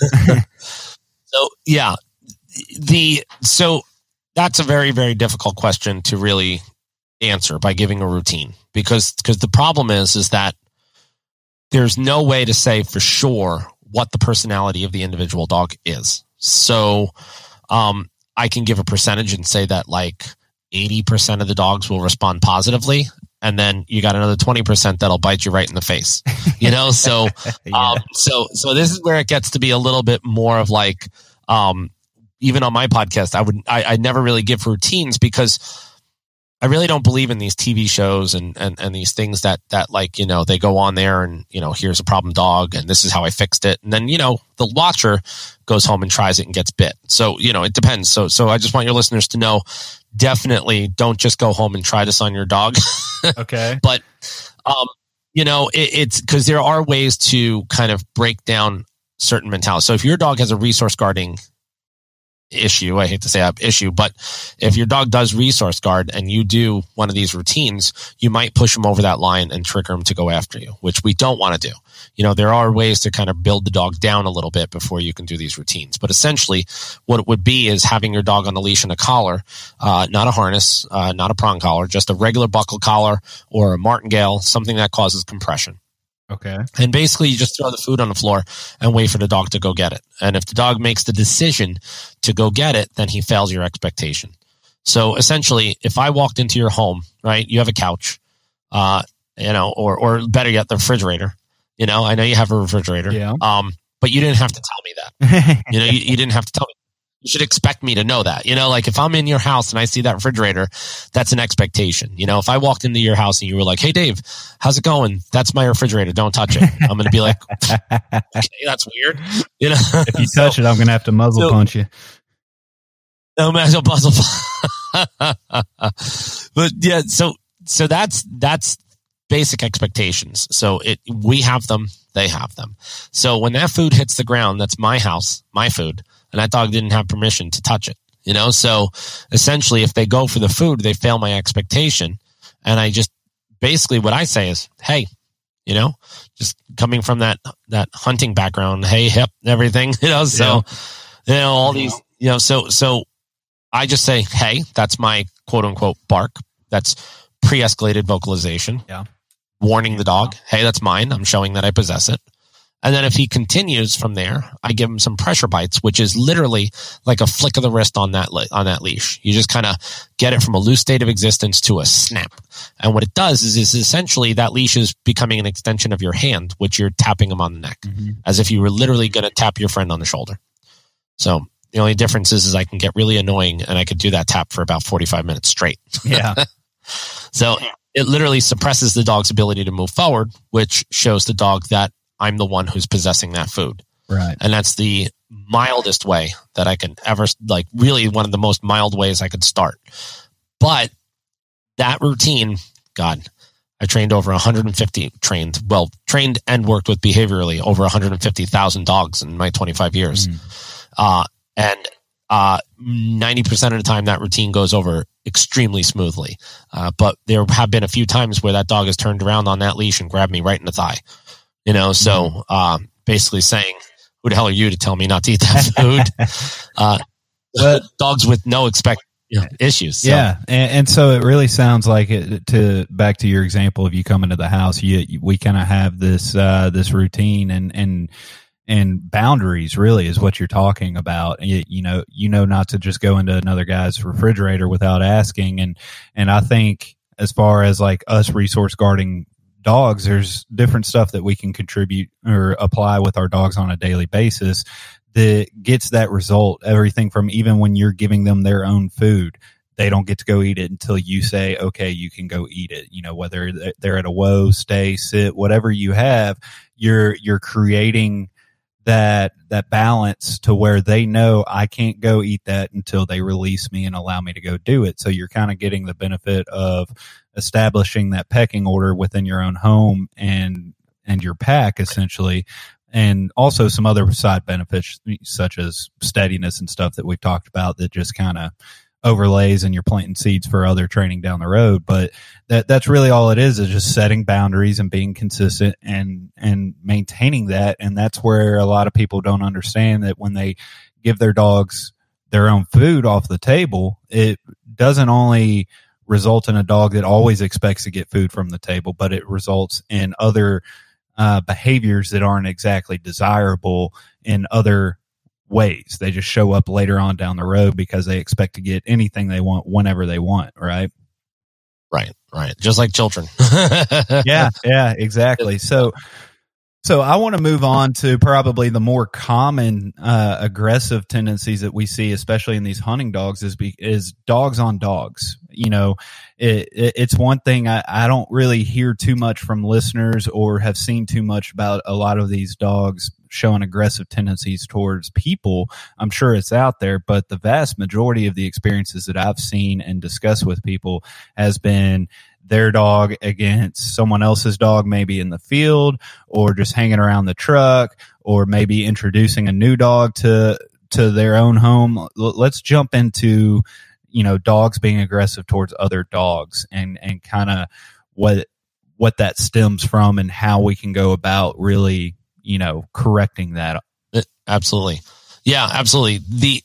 Speaker 2: So that's a very, very difficult question to really answer by giving a routine, because the problem is that there's no way to say for sure what the personality of the individual dog is. So I can give a percentage and say that like 80% of the dogs will respond positively, and then you got another 20% that'll bite you right in the face. You know, so so this is where it gets to be a little bit more of like even on my podcast, I never really give routines, because I really don't believe in these TV shows and these things that like, you know, they go on there and, you know, here's a problem dog and this is how I fixed it. And then, you know, the watcher goes home and tries it and gets bit. So, you know, it depends. So I just want your listeners to know, definitely don't just go home and try this on your dog.
Speaker 3: Okay.
Speaker 2: But, you know, it's because there are ways to kind of break down certain mentalities. So if your dog has a resource guarding issue, I hate to say issue, but if your dog does resource guard and you do one of these routines, you might push him over that line and trigger him to go after you, which we don't want to do. You know, there are ways to kind of build the dog down a little bit before you can do these routines. But essentially what it would be is having your dog on a leash and a collar, not a harness, not a prong collar, just a regular buckle collar or a martingale, something that causes compression.
Speaker 3: Okay.
Speaker 2: And basically you just throw the food on the floor and wait for the dog to go get it. And if the dog makes the decision to go get it, then he fails your expectation. So essentially, if I walked into your home, right, you have a couch, you know, or better yet, the refrigerator. You know, I know you have a refrigerator, but you didn't have to tell me that. You know, you didn't have to tell me. You should expect me to know that. You know, like if I'm in your house and I see that refrigerator, that's an expectation. You know, if I walked into your house and you were like, hey, Dave, how's it going? That's my refrigerator. Don't touch it. I'm going to be like, okay, that's weird. You know,
Speaker 3: if you touch it, I'm going to have to muzzle punch you.
Speaker 2: No, muzzle. But yeah, so that's basic expectations. So we have them, they have them. So when that food hits the ground, that's my house, my food. And that dog didn't have permission to touch it, you know? So essentially, if they go for the food, they fail my expectation. And I just, basically what I say is, hey, you know, just coming from that hunting background, hey, hip, everything, you know? So, you know, all these, you know, so I just say, hey, that's my quote unquote bark. That's pre-escalated vocalization.
Speaker 3: Yeah.
Speaker 2: Warning the dog, hey, that's mine. I'm showing that I possess it. And then if he continues from there, I give him some pressure bites, which is literally like a flick of the wrist on that leash. You just kind of get it from a loose state of existence to a snap. And what it does is essentially that leash is becoming an extension of your hand, which you're tapping him on the neck, as if you were literally going to tap your friend on the shoulder. So the only difference is I can get really annoying and I could do that tap for about 45 minutes straight.
Speaker 3: Yeah.
Speaker 2: So it literally suppresses the dog's ability to move forward, which shows the dog that I'm the one who's possessing that food.
Speaker 3: Right.
Speaker 2: And that's the mildest way that I can ever, like really one of the most mild ways I could start. But that routine, God, I trained over 150, trained and worked with behaviorally over 150,000 dogs in my 25 years. And 90% of the time that routine goes over extremely smoothly. But there have been a few times where that dog has turned around on that leash and grabbed me right in the thigh. You know, so basically saying, who the hell are you to tell me not to eat that food? Dogs with no issues. So.
Speaker 3: Yeah. And so it really sounds like back to your example of you coming to the house, we kind of have this routine and boundaries really is what you're talking about. You know, not to just go into another guy's refrigerator without asking. And I think as far as like us resource guarding dogs, there's different stuff that we can contribute or apply with our dogs on a daily basis that gets that result. Everything from even when you're giving them their own food, they don't get to go eat it until you say, okay, you can go eat it. You know, whether they're at a whoa, stay, sit, whatever you have, you're creating that balance to where they know I can't go eat that until they release me and allow me to go do it. So you're kind of getting the benefit of establishing that pecking order within your own home and your pack, essentially. And also some other side benefits such as steadiness and stuff that we've talked about that just kind of overlays and you're planting seeds for other training down the road. But that's really all it is just setting boundaries and being consistent and maintaining that. And that's where a lot of people don't understand that when they give their dogs their own food off the table, it doesn't only result in a dog that always expects to get food from the table, but it results in other behaviors that aren't exactly desirable in other ways. They just show up later on down the road because they expect to get anything they want whenever they want, right?
Speaker 2: Right. Just like children.
Speaker 3: Yeah, exactly. So I want to move on to probably the more common aggressive tendencies that we see, especially in these hunting dogs, is dogs on dogs. You know, it's one thing I don't really hear too much from listeners or have seen too much about a lot of these dogs showing aggressive tendencies towards people. I'm sure it's out there, but the vast majority of the experiences that I've seen and discussed with people has been their dog against someone else's dog, maybe in the field or just hanging around the truck, or maybe introducing a new dog to their own home. Let's jump into, you know, dogs being aggressive towards other dogs and kind of what that stems from and how we can go about really, you know, correcting that.
Speaker 2: Absolutely. Yeah, absolutely.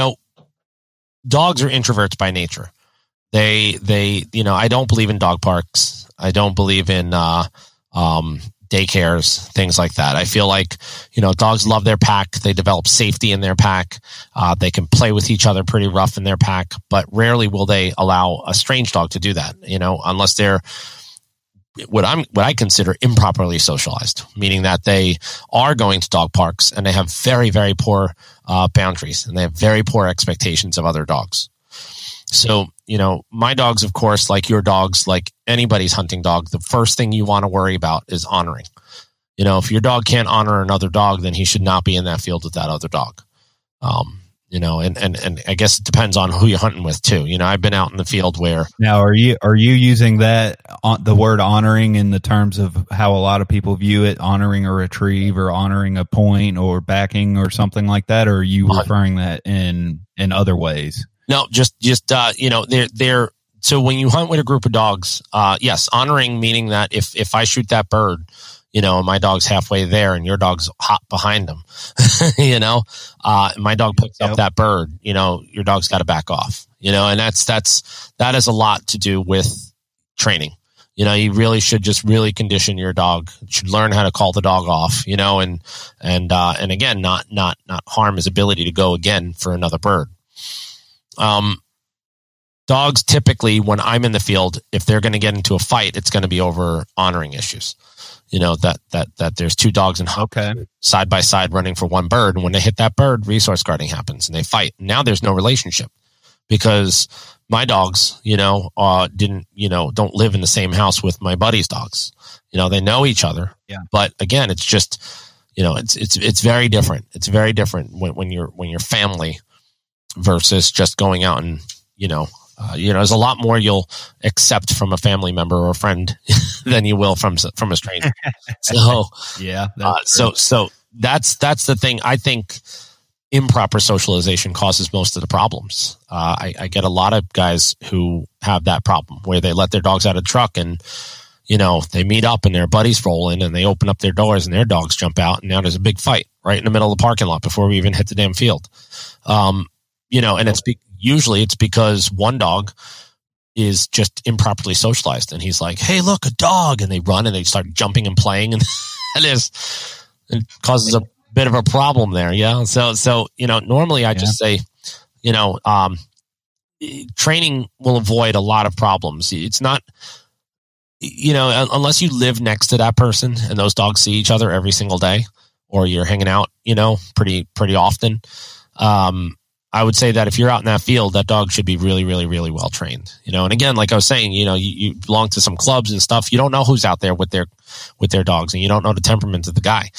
Speaker 2: Dogs are introverts by nature. They, you know, I don't believe in dog parks. I don't believe in, daycares, things like that. I feel like, you know, dogs love their pack. They develop safety in their pack. They can play with each other pretty rough in their pack, but rarely will they allow a strange dog to do that, you know, unless they're what I consider improperly socialized, meaning that they are going to dog parks and they have very, very poor boundaries and they have very poor expectations of other dogs. So, you know, my dogs, of course, like your dogs, like anybody's hunting dog, the first thing you want to worry about is honoring. You know, if your dog can't honor another dog, then he should not be in that field with that other dog. You know, and I guess it depends on who you're hunting with too. You know, I've been out in the field where
Speaker 3: now are you using that the word honoring in the terms of how a lot of people view it, honoring a retrieve or honoring a point or backing or something like that, or are you referring that in other ways?
Speaker 2: No, just you know, they're so when you hunt with a group of dogs, yes, honoring meaning that if I shoot that bird, you know, my dog's halfway there and your dog's hot behind him, you know, my dog picks up that bird, you know, your dog's got to back off, you know, and that has a lot to do with training. You know, you really should just really condition your dog. You should learn how to call the dog off, you know, and again, not harm his ability to go again for another bird. Dogs typically, when I'm in the field, if they're going to get into a fight, it's going to be over honoring issues. You know, that there's two dogs in side by side running for one bird. And when they hit that bird, resource guarding happens and they fight. Now there's no relationship because my dogs, you know, don't live in the same house with my buddy's dogs. You know, they know each other. Yeah. But again, it's just, you know, it's very different. It's very different when you're family versus just going out and, you know, there's a lot more you'll accept from a family member or a friend than you will from a stranger. So
Speaker 3: yeah,
Speaker 2: so that's the thing. I think improper socialization causes most of the problems. I get a lot of guys who have that problem where they let their dogs out of the truck and, you know, they meet up and their buddies roll in and they open up their doors and their dogs jump out and now there's a big fight right in the middle of the parking lot before we even hit the damn field. You know, and usually it's because one dog is just improperly socialized and he's like, hey, look, a dog. And they run and they start jumping and playing and it causes a bit of a problem there. Yeah. So, you know, normally I just say, you know, training will avoid a lot of problems. It's not unless you live next to that person and those dogs see each other every single day, or you're hanging out, pretty often. I would say that if you're out in that field, that dog should be really, really, really well trained, and again, like I was saying, you belong to some clubs and stuff. You don't know who's out there with their dogs, and you don't know the temperament of the guy.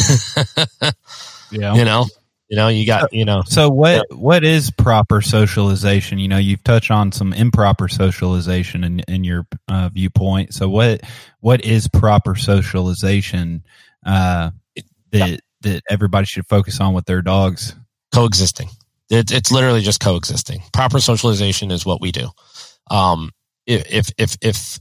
Speaker 3: Yeah.
Speaker 2: You got,
Speaker 3: So what is proper socialization? You've touched on some improper socialization in your viewpoint. So what is proper socialization that everybody should focus on with their dogs?
Speaker 2: Coexisting. It's literally just coexisting. Proper socialization is what we do. If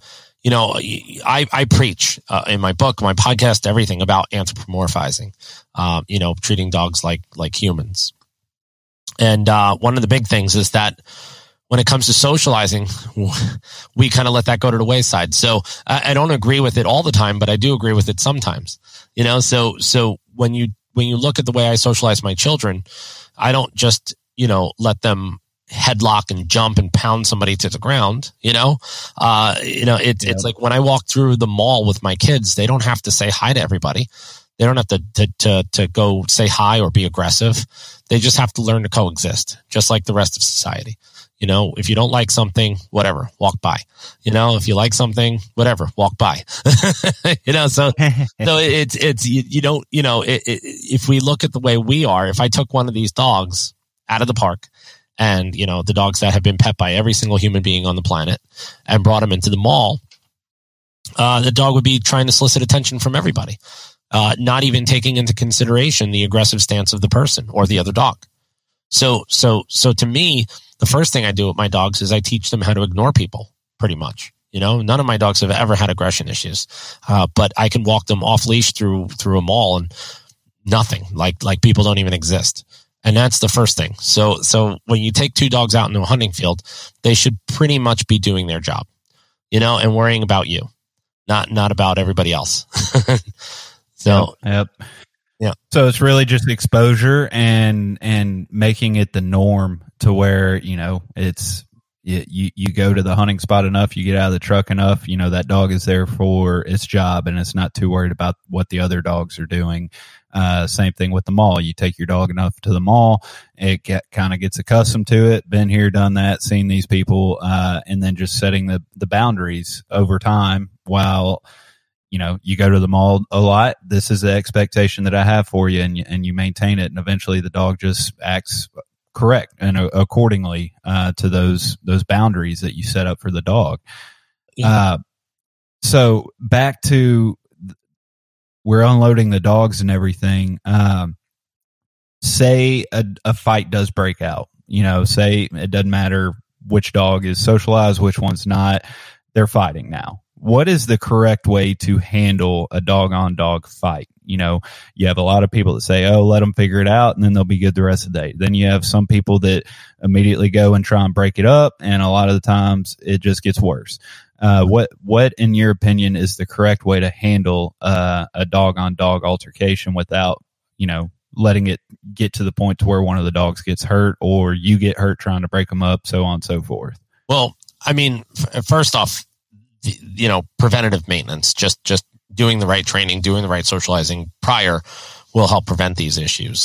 Speaker 2: I preach in my book, my podcast, everything about anthropomorphizing, treating dogs like humans. And one of the big things is that when it comes to socializing, we kind of let that go to the wayside. So I don't agree with it all the time, but I do agree with it sometimes. So when you look at the way I socialize my children, I don't just let them headlock and jump and pound somebody to the ground. It's like when I walk through the mall with my kids, they don't have to say hi to everybody. They don't have to go say hi or be aggressive. They just have to learn to coexist, just like the rest of society. If you don't like something, whatever, walk by. If you like something, whatever, walk by. So it's you don't, if we look at the way we are, if I took one of these dogs out of the park, and the dogs that have been pet by every single human being on the planet, and brought them into the mall, the dog would be trying to solicit attention from everybody, not even taking into consideration the aggressive stance of the person or the other dog. So to me, the first thing I do with my dogs is I teach them how to ignore people, pretty much. None of my dogs have ever had aggression issues, but I can walk them off leash through a mall and nothing, like people don't even exist. And that's the first thing. So when you take two dogs out into a hunting field, they should pretty much be doing their job, and worrying about you, not about everybody else. So,
Speaker 3: yep.
Speaker 2: Yeah.
Speaker 3: So it's really just exposure and making it the norm to where, it's, you go to the hunting spot enough, you get out of the truck enough, that dog is there for its job and it's not too worried about what the other dogs are doing. Same thing with the mall. You take your dog enough to the mall, it kind of gets accustomed to it. Been here, done that, seen these people, and then just setting the boundaries over time while, you go to the mall a lot. This is the expectation that I have for you, and you maintain it. And eventually the dog just acts correct and accordingly, to those boundaries that you set up for the dog.
Speaker 2: Yeah.
Speaker 3: So back to, we're unloading the dogs and everything. Say a fight does break out, say it doesn't matter which dog is socialized, which one's not, they're fighting now. What is the correct way to handle a dog on dog fight? You have a lot of people that say, oh, let them figure it out and then they'll be good the rest of the day. Then you have some people that immediately go and try and break it up. And a lot of the times it just gets worse. What in your opinion is the correct way to handle a dog on dog altercation without, letting it get to the point to where one of the dogs gets hurt or you get hurt trying to break them up, so on and so forth?
Speaker 2: Well, I mean, first off, preventative maintenance, just doing the right training, doing the right socializing prior will help prevent these issues.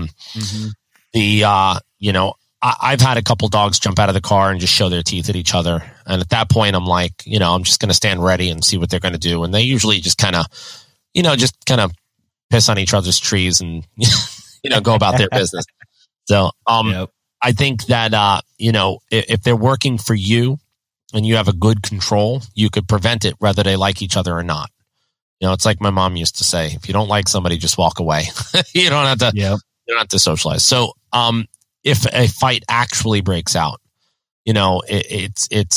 Speaker 2: I've had a couple dogs jump out of the car and just show their teeth at each other. And at that point, I'm like, I'm just going to stand ready and see what they're going to do. And they usually just kind of piss on each other's trees and, go about their business. So,
Speaker 3: Yep.
Speaker 2: I think that, if they're working for you and you have a good control, you could prevent it whether they like each other or not. It's like my mom used to say, if you don't like somebody, just walk away. You don't have to,
Speaker 3: Yep.
Speaker 2: you don't have to socialize. So, if a fight actually breaks out, you're in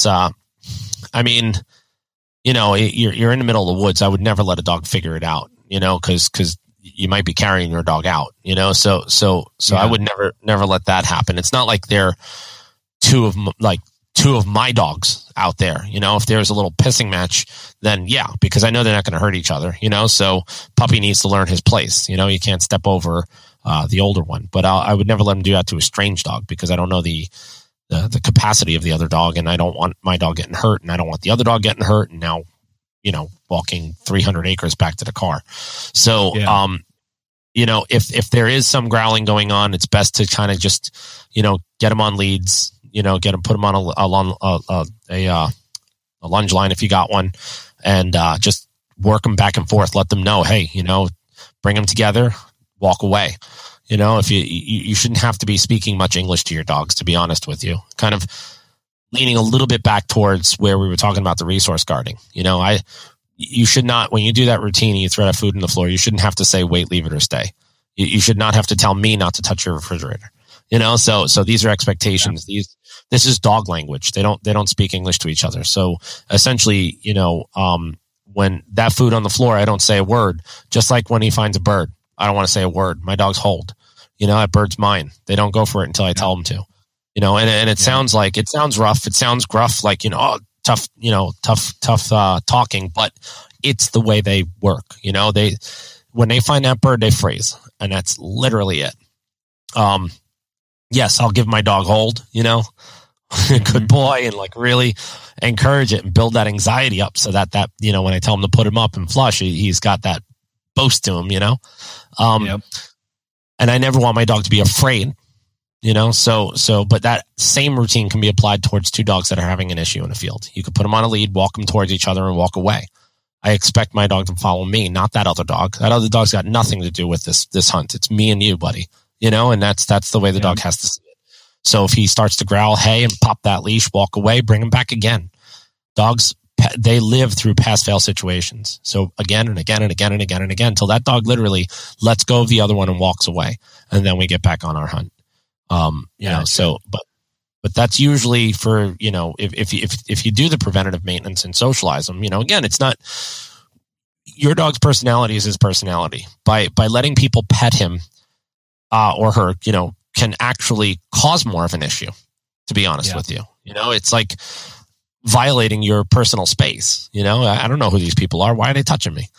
Speaker 2: the middle of the woods. I would never let a dog figure it out, cause you might be carrying your dog out, so yeah. I would never let that happen. It's not like they're two of my dogs out there. If there's a little pissing match, then yeah, because I know they're not going to hurt each other, so puppy needs to learn his place. You can't step over the older one, but I would never let him do that to a strange dog because I don't know the capacity of the other dog, and I don't want my dog getting hurt, and I don't want the other dog getting hurt. And now walking 300 acres back to the car. So, if there is some growling going on, it's best to kind of just, get them on leads, put them on a lunge line if you got one, and just work them back and forth. Let them know, hey, bring them together, walk away. If you shouldn't have to be speaking much English to your dogs, to be honest with you. Kind of leaning a little bit back towards where we were talking about the resource guarding. You should not, when you do that routine and you throw that food on the floor, you shouldn't have to say, wait, leave it, or stay. You should not have to tell me not to touch your refrigerator. So these are expectations.
Speaker 3: Yeah.
Speaker 2: This is dog language. They don't speak English to each other. So essentially, when that food on the floor, I don't say a word. Just like when he finds a bird, I don't want to say a word. My dogs hold. That bird's mine. They don't go for it until I tell them to. And it sounds rough. It sounds gruff, like tough talking, but it's the way they work. When they find that bird, they freeze, and that's literally it. Yes, I'll give my dog hold, good boy, and like really encourage it and build that anxiety up so that when I tell him to put him up and flush, he's got that boast to him,
Speaker 3: Yep.
Speaker 2: And I never want my dog to be afraid, but that same routine can be applied towards two dogs that are having an issue in a field. You could put them on a lead, walk them towards each other, and walk away. I expect my dog to follow me, not that other dog. That other dog's got nothing to do with this hunt. It's me and you, buddy. And that's the way the dog has to see it. So if he starts to growl, hey, and pop that leash, walk away, bring him back again. Dogs, they live through pass-fail situations. So again and again and again and again and again until that dog literally lets go of the other one and walks away. And then we get back on our hunt. But that's usually for, if you do the preventative maintenance and socialize them, again, it's not your dog's personality is his personality. By letting people pet him or her, can actually cause more of an issue, to be honest with you. It's like violating your personal space. I don't know who these people are. Why are they touching me?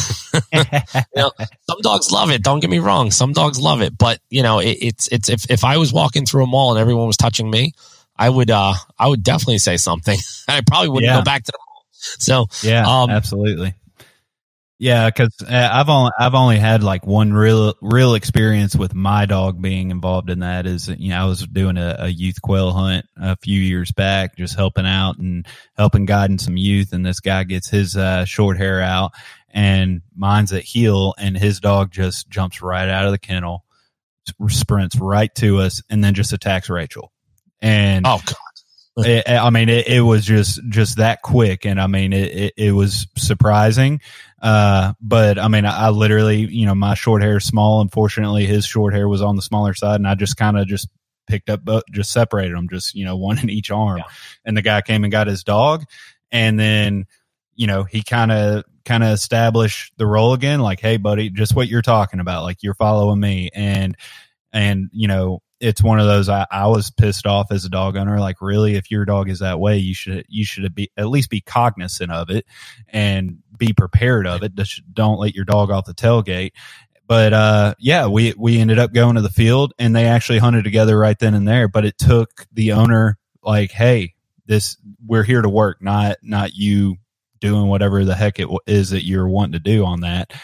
Speaker 2: Some dogs love it. Don't get me wrong. Some dogs love it, but it's if I was walking through a mall and everyone was touching me, I would definitely say something. I probably wouldn't go back to the mall. So
Speaker 3: absolutely. Yeah, because I've only had like one real experience with my dog being involved in that. Is I was doing a youth quail hunt a few years back, just helping out and helping guiding some youth, and this guy gets his short hair out, and mine's at heel, and his dog just jumps right out of the kennel, sprints right to us, and then just attacks Rachel. And
Speaker 2: oh god.
Speaker 3: It was just that quick, and it was surprising. But I literally, my short hair is small. Unfortunately, his short hair was on the smaller side, and I just kind of just picked up, just separated them, just, one in each arm. Yeah. And the guy came and got his dog, and then, he kind of established the role again, like, hey, buddy, just what you're talking about, like you're following me, and it's one of those, I was pissed off as a dog owner. Like, really, if your dog is that way, you should be at least be cognizant of it and be prepared of it. Don't let your dog off the tailgate. But we ended up going to the field, and they actually hunted together right then and there. But it took the owner, like, hey, we're here to work, not you doing whatever the heck it is that you're wanting to do on that.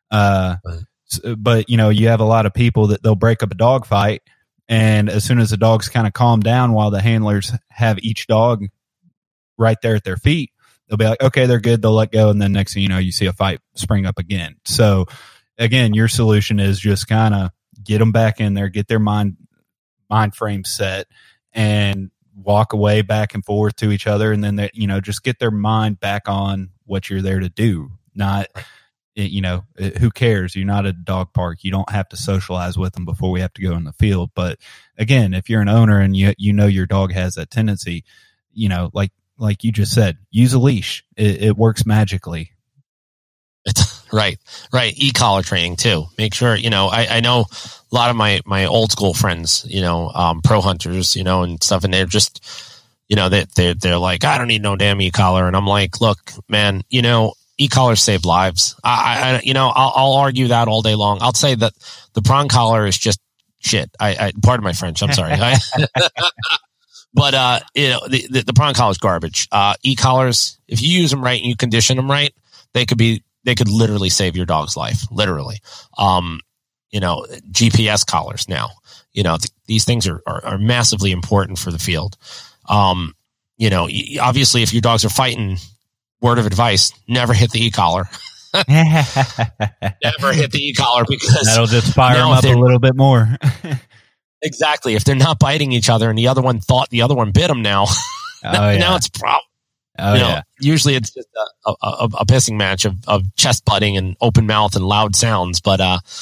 Speaker 3: But you have a lot of people that they'll break up a dog fight. And as soon as the dogs kind of calm down, while the handlers have each dog right there at their feet, they'll be like, okay, they're good. They'll let go. And then next thing you know, you see a fight spring up again. So again, your solution is just kind of get them back in there, get their mind frame set, and walk away back and forth to each other. And then just get their mind back on what you're there to do. Not, who cares? You're not a dog park. You don't have to socialize with them before we have to go in the field. But again, if you're an owner and your dog has that tendency, like you just said, use a leash. It works magically.
Speaker 2: Right. E-collar training too. Make sure, I know a lot of my old school friends, pro hunters, and stuff, and they're just, they're like, I don't need no damn e-collar. And I'm like, look, man, e-collars save lives. I'll argue that all day long. I'll say that the prong collar is just shit. I pardon my French. I'm sorry. But the prong collar is garbage. E-collars, if you use them right and you condition them right, they could literally save your dog's life. Literally. GPS collars now. These things are massively important for the field. Obviously, if your dogs are fighting, word of advice: never hit the e-collar. Never hit the e-collar, because
Speaker 3: that'll just fire them up a little bit more.
Speaker 2: Exactly. If they're not biting each other and the other one thought the other one bit them, now it's a problem. Usually it's just a pissing match of chest butting and open mouth and loud sounds. But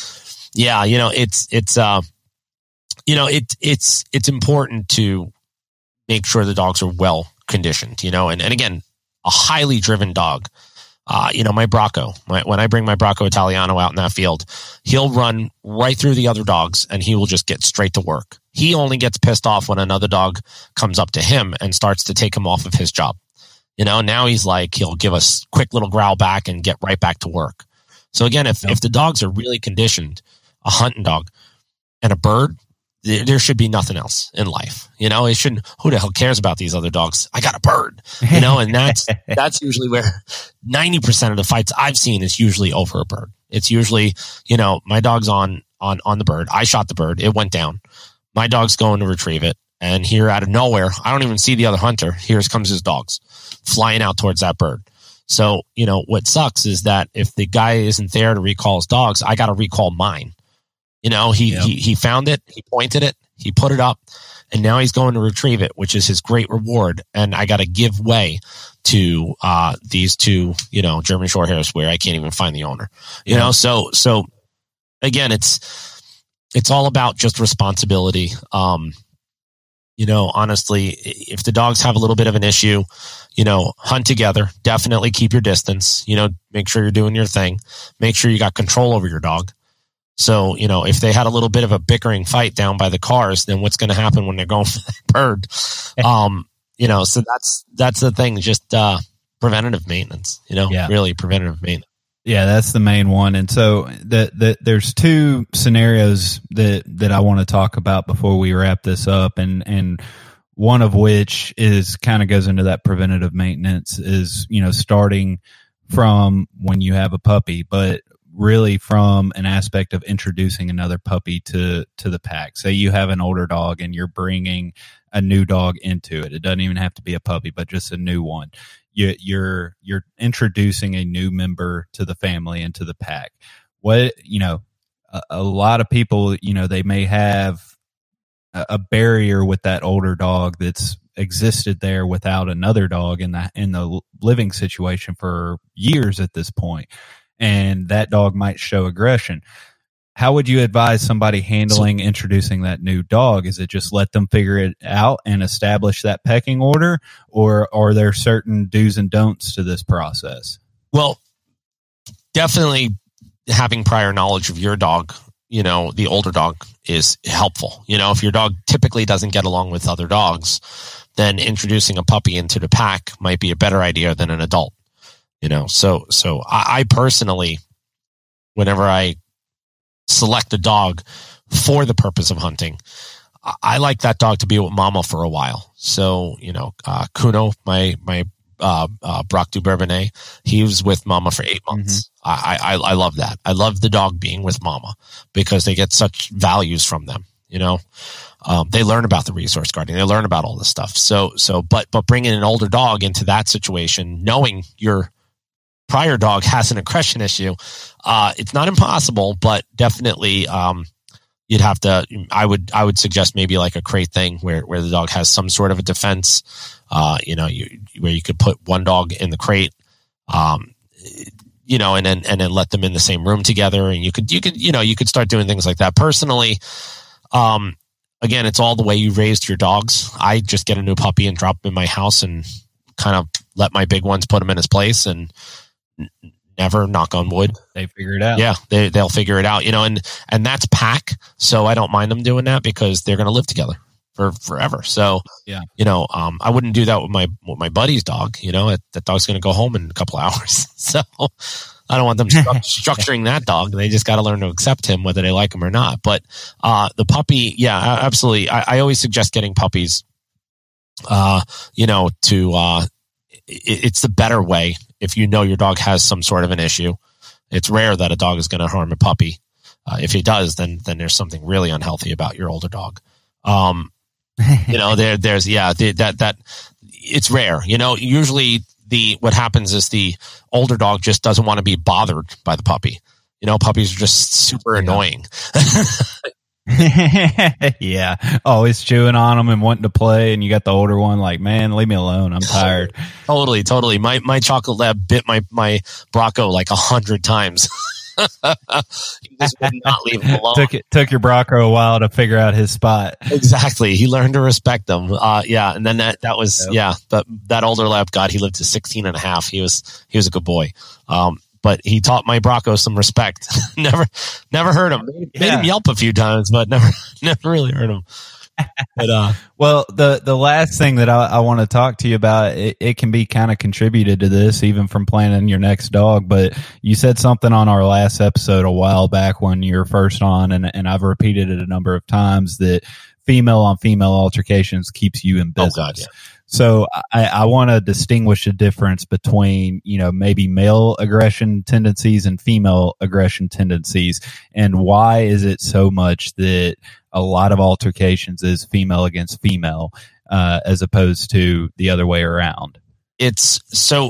Speaker 2: it's important to make sure the dogs are well conditioned. And again, a highly driven dog. My Bracco, when I bring my Bracco Italiano out in that field, he'll run right through the other dogs and he will just get straight to work. He only gets pissed off when another dog comes up to him and starts to take him off of his job. Now he's like, he'll give us quick little growl back and get right back to work. So again, if the dogs are really conditioned, a hunting dog and a bird, there should be nothing else in life. It shouldn't, who the hell cares about these other dogs? I got a bird, and that's usually where 90% of the fights I've seen is usually over a bird. It's usually, my dog's on the bird. I shot the bird. It went down. My dog's going to retrieve it. And here out of nowhere, I don't even see the other hunter. Here comes his dogs flying out towards that bird. So, what sucks is that if the guy isn't there to recall his dogs, I got to recall mine. He found it, he pointed it, he put it up, and now he's going to retrieve it, which is his great reward. And I got to give way to these two, German short hairs where I can't even find the owner. So again, it's all about just responsibility. Honestly, if the dogs have a little bit of an issue, hunt together. Definitely keep your distance. Make sure you're doing your thing. Make sure you got control over your dog. So, if they had a little bit of a bickering fight down by the cars, then what's going to happen when they're going for that bird? So that's the thing, just preventative maintenance, really preventative maintenance.
Speaker 3: Yeah, that's the main one. And so there's two scenarios that I want to talk about before we wrap this up. And one of which is kind of goes into that preventative maintenance is, starting from when you have a puppy, but really from an aspect of introducing another puppy to the pack. Say you have an older dog and you're bringing a new dog into it. It doesn't even have to be a puppy, but just a new one. You're introducing a new member to the family and to the pack. A lot of people, they may have a barrier with that older dog that's existed there without another dog in the living situation for years at this point. And that dog might show aggression. How would you advise somebody handling introducing that new dog? Is it just let them figure it out and establish that pecking order, or are there certain do's and don'ts to this process?
Speaker 2: Well, definitely having prior knowledge of your dog, the older dog, is helpful. If your dog typically doesn't get along with other dogs, then introducing a puppy into the pack might be a better idea than an adult. So I personally, whenever I select a dog for the purpose of hunting, I like that dog to be with mama for a while. So, Kuno, my Braque du Bourbonnais, he was with mama for 8 months. Mm-hmm. I love that. I love the dog being with mama because they get such values from them. They learn about the resource guarding. They learn about all this stuff. But bringing an older dog into that situation, knowing your prior dog has an aggression issue, it's not impossible, but definitely, you'd have to, I would suggest maybe like a crate thing where the dog has some sort of a defense, where you could put one dog in the crate, and then let them in the same room together. And you could start doing things like that. Personally, again, it's all the way you raised your dogs. I just get a new puppy and drop him in my house and kind of let my big ones put him in his place, and never, knock on wood,
Speaker 3: they figure it out.
Speaker 2: Yeah, they'll figure it out, and that's pack. So I don't mind them doing that because they're going to live together for forever. So,
Speaker 3: yeah,
Speaker 2: I wouldn't do that with my buddy's dog. That dog's going to go home in a couple of hours. So I don't want them structuring that dog. They just got to learn to accept him, whether they like him or not. But the puppy, yeah, absolutely. I always suggest getting puppies it's the better way. If you know your dog has some sort of an issue, it's rare that a dog is going to harm a puppy. If he does, then there's something really unhealthy about your older dog. That it's rare. Usually what happens is the older dog just doesn't want to be bothered by the puppy. Puppies are just super annoying.
Speaker 3: Yeah, always chewing on them and wanting to play, and you got the older one like, man, leave me alone, I'm tired.
Speaker 2: Totally. My chocolate lab bit my Bronco like 100 times. He just would not leave him alone.
Speaker 3: Took your Bronco a while to figure out his spot.
Speaker 2: Exactly. He learned to respect them. And then that was but that older lab, God, he lived to 16 and a half. He was a good boy. But he taught my Bronco some respect. never hurt him. Made him yelp a few times, but never really hurt him. But,
Speaker 3: well, the last thing that I want to talk to you about, it can be kind of contributed to this, even from planning your next dog. But you said something on our last episode a while back when you were first on, and I've repeated it a number of times, that female on female altercations keeps you in business.
Speaker 2: Oh God, yeah.
Speaker 3: So I want to distinguish the difference between, maybe male aggression tendencies and female aggression tendencies. And why is it so much that a lot of altercations is female against female, as opposed to the other way around?
Speaker 2: So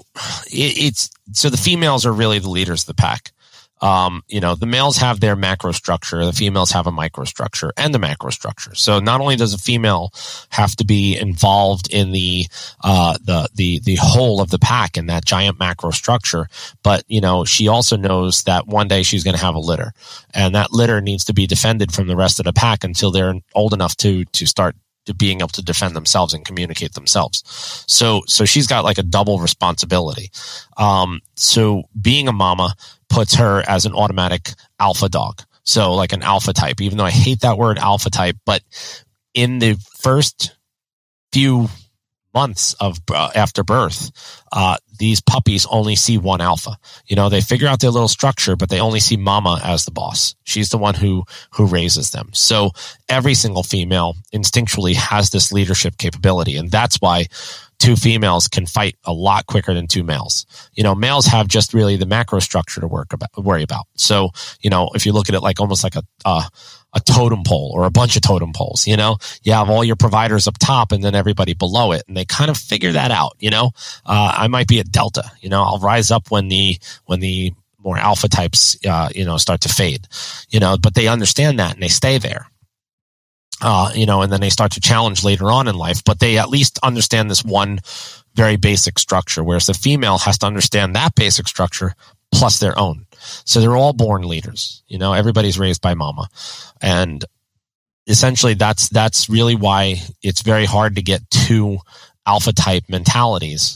Speaker 2: the females are really the leaders of the pack. The males have their macro structure, the females have a microstructure and the macro structure. So not only does a female have to be involved in the whole of the pack in that giant macro structure, but she also knows that one day she's going to have a litter, and that litter needs to be defended from the rest of the pack until they're old enough to start to being able to defend themselves and communicate themselves. So she's got like a double responsibility. So being a mama puts her as an automatic alpha dog. So like an alpha type, even though I hate that word alpha type, but in the first few months of after birth, these puppies only see one alpha. They figure out their little structure, but they only see mama as the boss. She's the one who raises them. So every single female instinctually has this leadership capability, and that's why two females can fight a lot quicker than two males. Males have just really the macro structure to worry about. So, if you look at it like almost like a totem pole or a bunch of totem poles, you have all your providers up top and then everybody below it, and they kind of figure that out. I might be a delta, I'll rise up when the more alpha types, start to fade, but they understand that and they stay there. And then they start to challenge later on in life, but they at least understand this one very basic structure, whereas the female has to understand that basic structure plus their own. So they're all born leaders. Everybody's raised by mama. And essentially that's really why it's very hard to get two alpha type mentalities.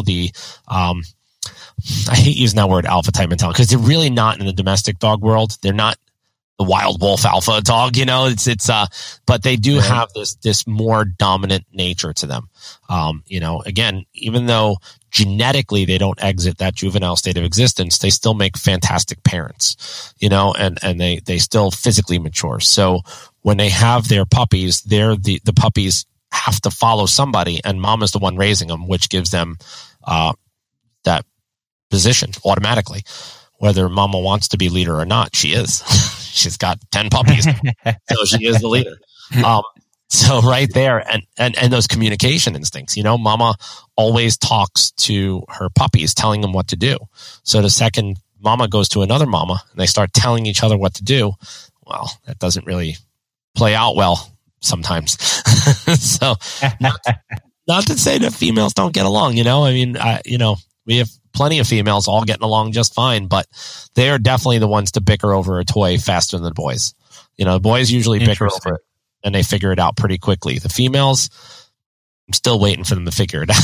Speaker 2: I hate using that word alpha type mentality because they're really not in the domestic dog world. They're not the wild wolf alpha dog, but they do have this more dominant nature to them. Again, even though genetically they don't exit that juvenile state of existence, they still make fantastic parents, and they still physically mature. So when they have their puppies, the puppies have to follow somebody, and mom is the one raising them, which gives them, that position automatically. Whether mama wants to be leader or not, she is. She's got 10 puppies, so she is the leader. So right there, and those communication instincts, mama always talks to her puppies, telling them what to do. So the second mama goes to another mama and they start telling each other what to do, well, that doesn't really play out well sometimes. So not to say that females don't get along, we have plenty of females all getting along just fine, but they are definitely the ones to bicker over a toy faster than the boys. The boys usually bicker over it and they figure it out pretty quickly. The females, I'm still waiting for them to figure it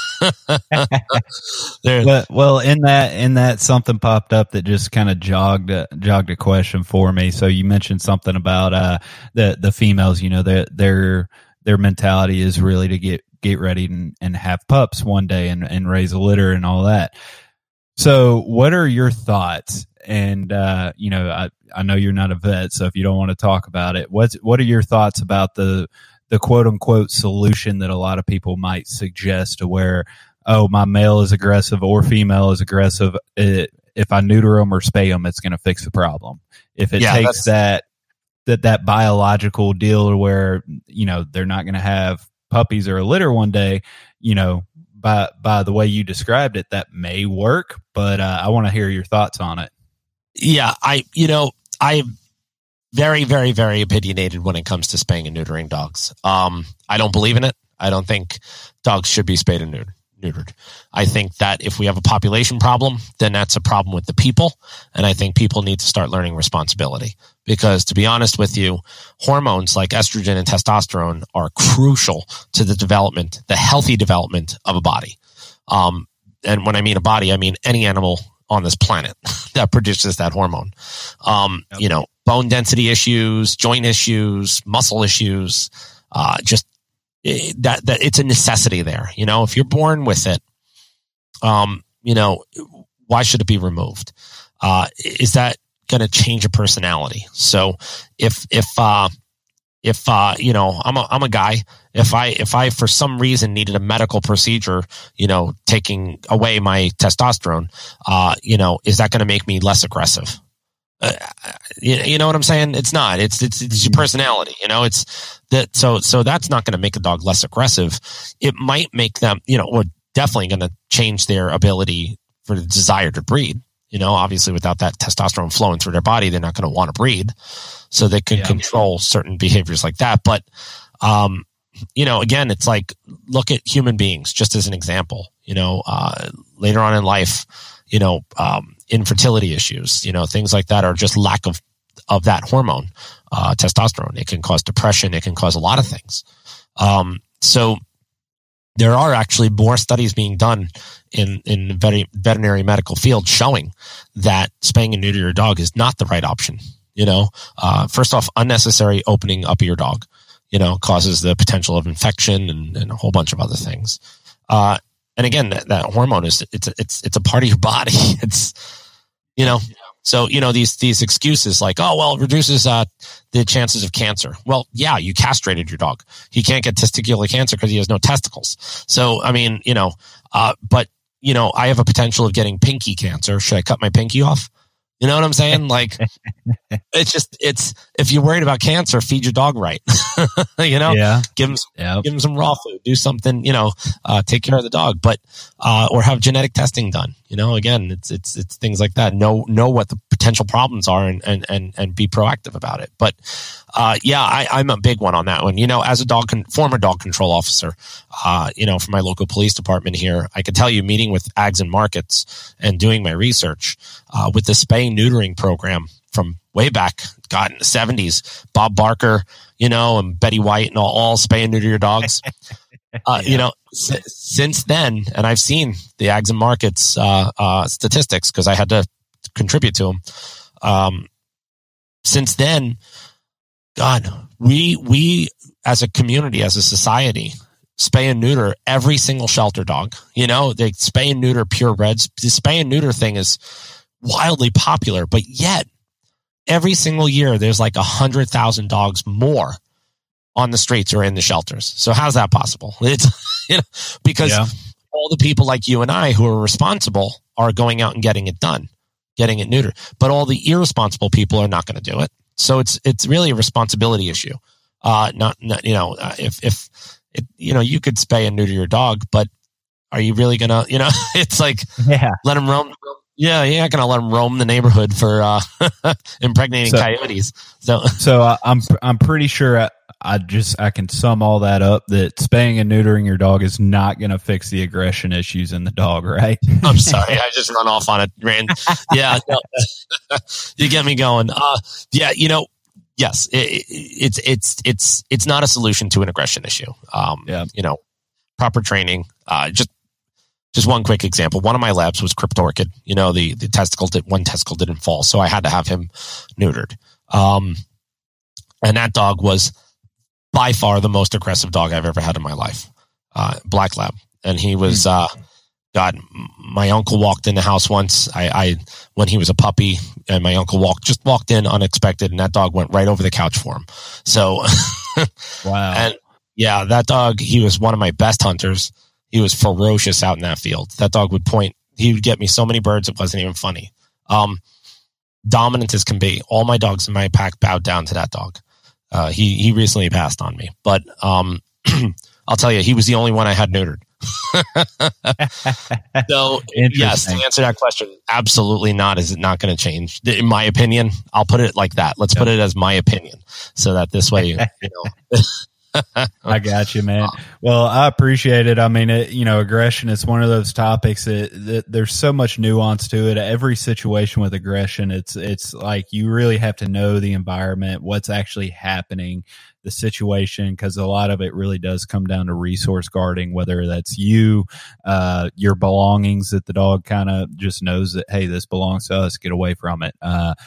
Speaker 2: out.
Speaker 3: Well, in that something popped up that just kind of jogged a question for me. So you mentioned something about the females, their mentality is really to get ready and have pups one day and raise a litter and all that. So what are your thoughts? And, I know you're not a vet, so if you don't want to talk about it, what are your thoughts about the the quote unquote solution that a lot of people might suggest to where, oh, my male is aggressive or female is aggressive. If I neuter them or spay them, it's going to fix the problem. If it takes that biological deal to where, you know, they're not going to have puppies or a litter one day, you know, by the way you described it, that may work, but I want to hear your thoughts on it.
Speaker 2: Yeah, I'm very, very, very opinionated when it comes to spaying and neutering dogs. I don't believe in it. I don't think dogs should be spayed and neutered. I think that if we have a population problem, then that's a problem with the people. And I think people need to start learning responsibility because, to be honest with you, hormones like estrogen and testosterone are crucial to the healthy development of a body. And when I mean a body, I mean any animal on this planet that produces that hormone. You know, bone density issues, joint issues, muscle issues, that it's a necessity there. You know, if you're born with it, you know, why should it be removed? Is that going to change a personality? So if you know, I'm a guy, if I for some reason needed a medical procedure, you know, taking away my testosterone, you know, is that going to make me less aggressive? You know what I'm saying? It's not. It's your personality. You know, it's that. So that's not going to make a dog less aggressive. It might make them, you know, or definitely going to change their ability for the desire to breed. You know, obviously without that testosterone flowing through their body, they're not going to want to breed. So they can control certain behaviors like that. But, you know, again, it's like, look at human beings just as an example. You know, later on in life, you know, infertility issues, you know, things like that are just lack of that hormone, testosterone. It can cause depression. It can cause a lot of things. So there are actually more studies being done in the veterinary medical field showing that spaying and neuter your dog is not the right option. You know, first off, unnecessary opening up of your dog, you know, causes the potential of infection and a whole bunch of other things. And again, that hormone it's a part of your body. It's, you know, so, you know, these excuses like, oh, well, it reduces the chances of cancer. Well, yeah, you castrated your dog. He can't get testicular cancer because he has no testicles. So, I mean, you know, but, you know, I have a potential of getting pinky cancer. Should I cut my pinky off? You know what I'm saying? Like, it's if you're worried about cancer, feed your dog right. You know, give him some raw food, do something, you know, take care of the dog, but, or have genetic testing done. You know, again, it's things like that. Know what the potential problems are and be proactive about it. But, I'm a big one on that one. You know, as a former dog control officer, you know, for my local police department here, I could tell you meeting with Ags and Markets and doing my research, with the spay neutering program from way back, God, in the 70s, Bob Barker, you know, and Betty White and all spay and neuter your dogs. You know, since then, and I've seen the Ags and Markets statistics because I had to contribute to them. Since then, God, we as a community, as a society, spay and neuter every single shelter dog. You know, they spay and neuter purebreds. The spay and neuter thing is wildly popular, but yet every single year there's like 100,000 dogs more on the streets or in the shelters. So how's that possible? It's, you know, because all the people like you and I who are responsible are going out and getting it done, getting it neutered, but all the irresponsible people are not going to do it. So it's really a responsibility issue. Not you know, if you know, you could spay and neuter your dog, but are you really gonna, you know, it's like, let him roam. Yeah, you're not going to let them roam the neighborhood for impregnating coyotes. So
Speaker 3: I'm pretty sure I can sum all that up that spaying and neutering your dog is not going to fix the aggression issues in the dog, right?
Speaker 2: I'm sorry, I just run off on it, Rand. Yeah, no, you get me going. Yeah, you know, yes, it's not a solution to an aggression issue. You know, proper training, Just one quick example. One of my labs was Cryptorchid. You know, one testicle didn't fall, so I had to have him neutered. And that dog was by far the most aggressive dog I've ever had in my life. Black Lab. And he was, God, my uncle walked in the house once. When he was a puppy, and my uncle walked in unexpected, and that dog went right over the couch for him. So,
Speaker 3: wow.
Speaker 2: Yeah, that dog, he was one of my best hunters. He was ferocious out in that field. That dog would point. He would get me so many birds, it wasn't even funny. Dominant as can be. All my dogs in my pack bowed down to that dog. He recently passed on me. But I'll tell you, he was the only one I had neutered. So, yes, to answer that question, absolutely not. Is it not going to change? In my opinion, I'll put it like that. Let's put it as my opinion so that this way,
Speaker 3: I got you, man. Well, I appreciate it. I mean, aggression is one of those topics that there's so much nuance to it. Every situation with aggression, it's like you really have to know the environment, what's actually happening, the situation, because a lot of it really does come down to resource guarding, whether that's your belongings that the dog kind of just knows that, hey, this belongs to us, get away from it.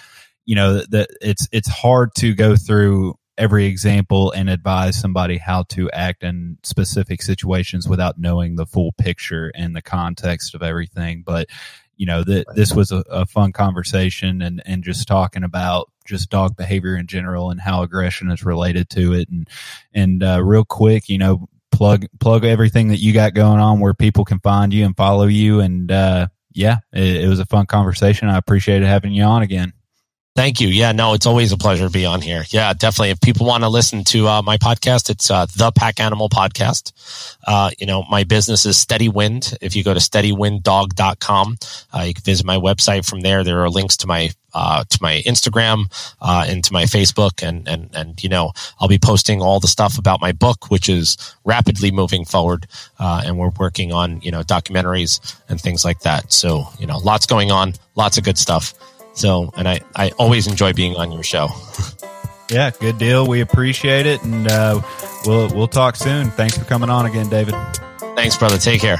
Speaker 3: It's hard to go through every example and advise somebody how to act in specific situations without knowing the full picture and the context of everything. But, this was a fun conversation and just talking about just dog behavior in general and how aggression is related to it. And real quick, plug everything that you got going on where people can find you and follow you. And it was a fun conversation. I appreciated having you on again.
Speaker 2: Thank you. Yeah, no, it's always a pleasure to be on here. Yeah, definitely. If people want to listen to my podcast, it's the Pack Animal Podcast. My business is Steady Wind. If you go to steadywinddog.com, you can visit my website. From there, there are links to my Instagram and to my Facebook, and I'll be posting all the stuff about my book, which is rapidly moving forward, and we're working on documentaries and things like that. So lots going on, lots of good stuff. So, and I always enjoy being on your show.
Speaker 3: Yeah, good deal. We appreciate it, and we'll talk soon. Thanks for coming on again, David.
Speaker 2: Thanks, brother. Take care.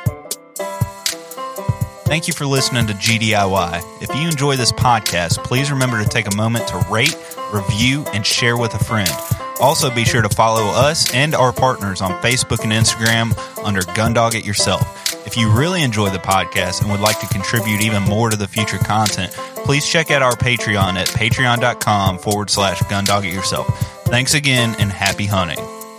Speaker 5: Thank you for listening to GDIY. If you enjoy this podcast, please remember to take a moment to rate, review, and share with a friend. Also, be sure to follow us and our partners on Facebook and Instagram under Gundog It Yourself. If you really enjoy the podcast and would like to contribute even more to the future content, please check out our Patreon at patreon.com/Gundog It Yourself. Thanks again and happy hunting.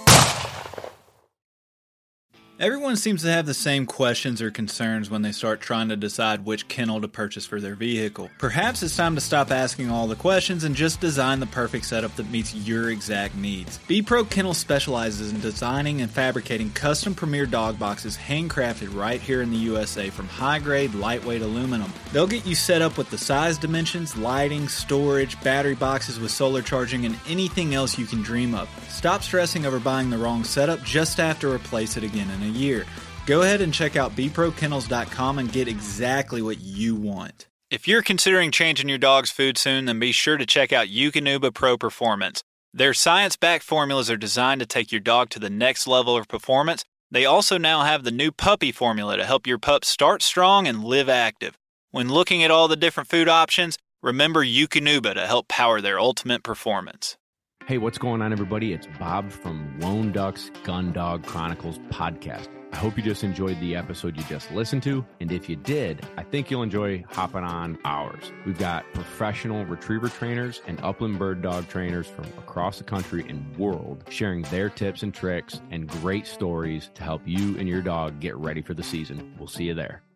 Speaker 1: Everyone seems to have the same questions or concerns when they start trying to decide which kennel to purchase for their vehicle. Perhaps it's time to stop asking all the questions and just design the perfect setup that meets your exact needs. B-Pro Kennel specializes in designing and fabricating custom Premier dog boxes handcrafted right here in the USA from high-grade, lightweight aluminum. They'll get you set up with the size dimensions, lighting, storage, battery boxes with solar charging, and anything else you can dream of. Stop stressing over buying the wrong setup, just have to replace it again in a year. Go ahead and check out bprokennels.com and get exactly what you want. If you're considering changing your dog's food soon, then be sure to check out Eukanuba Pro Performance. Their science-backed formulas are designed to take your dog to the next level of performance. They also now have the new puppy formula to help your pup start strong and live active. When looking at all the different food options, remember Eukanuba to help power their ultimate performance.
Speaker 6: Hey, what's going on, everybody? It's Bob from Lone Duck's Gun Dog Chronicles podcast. I hope you just enjoyed the episode you just listened to, and if you did, I think you'll enjoy hopping on ours. We've got professional retriever trainers and upland bird dog trainers from across the country and world sharing their tips and tricks and great stories to help you and your dog get ready for the season. We'll see you there.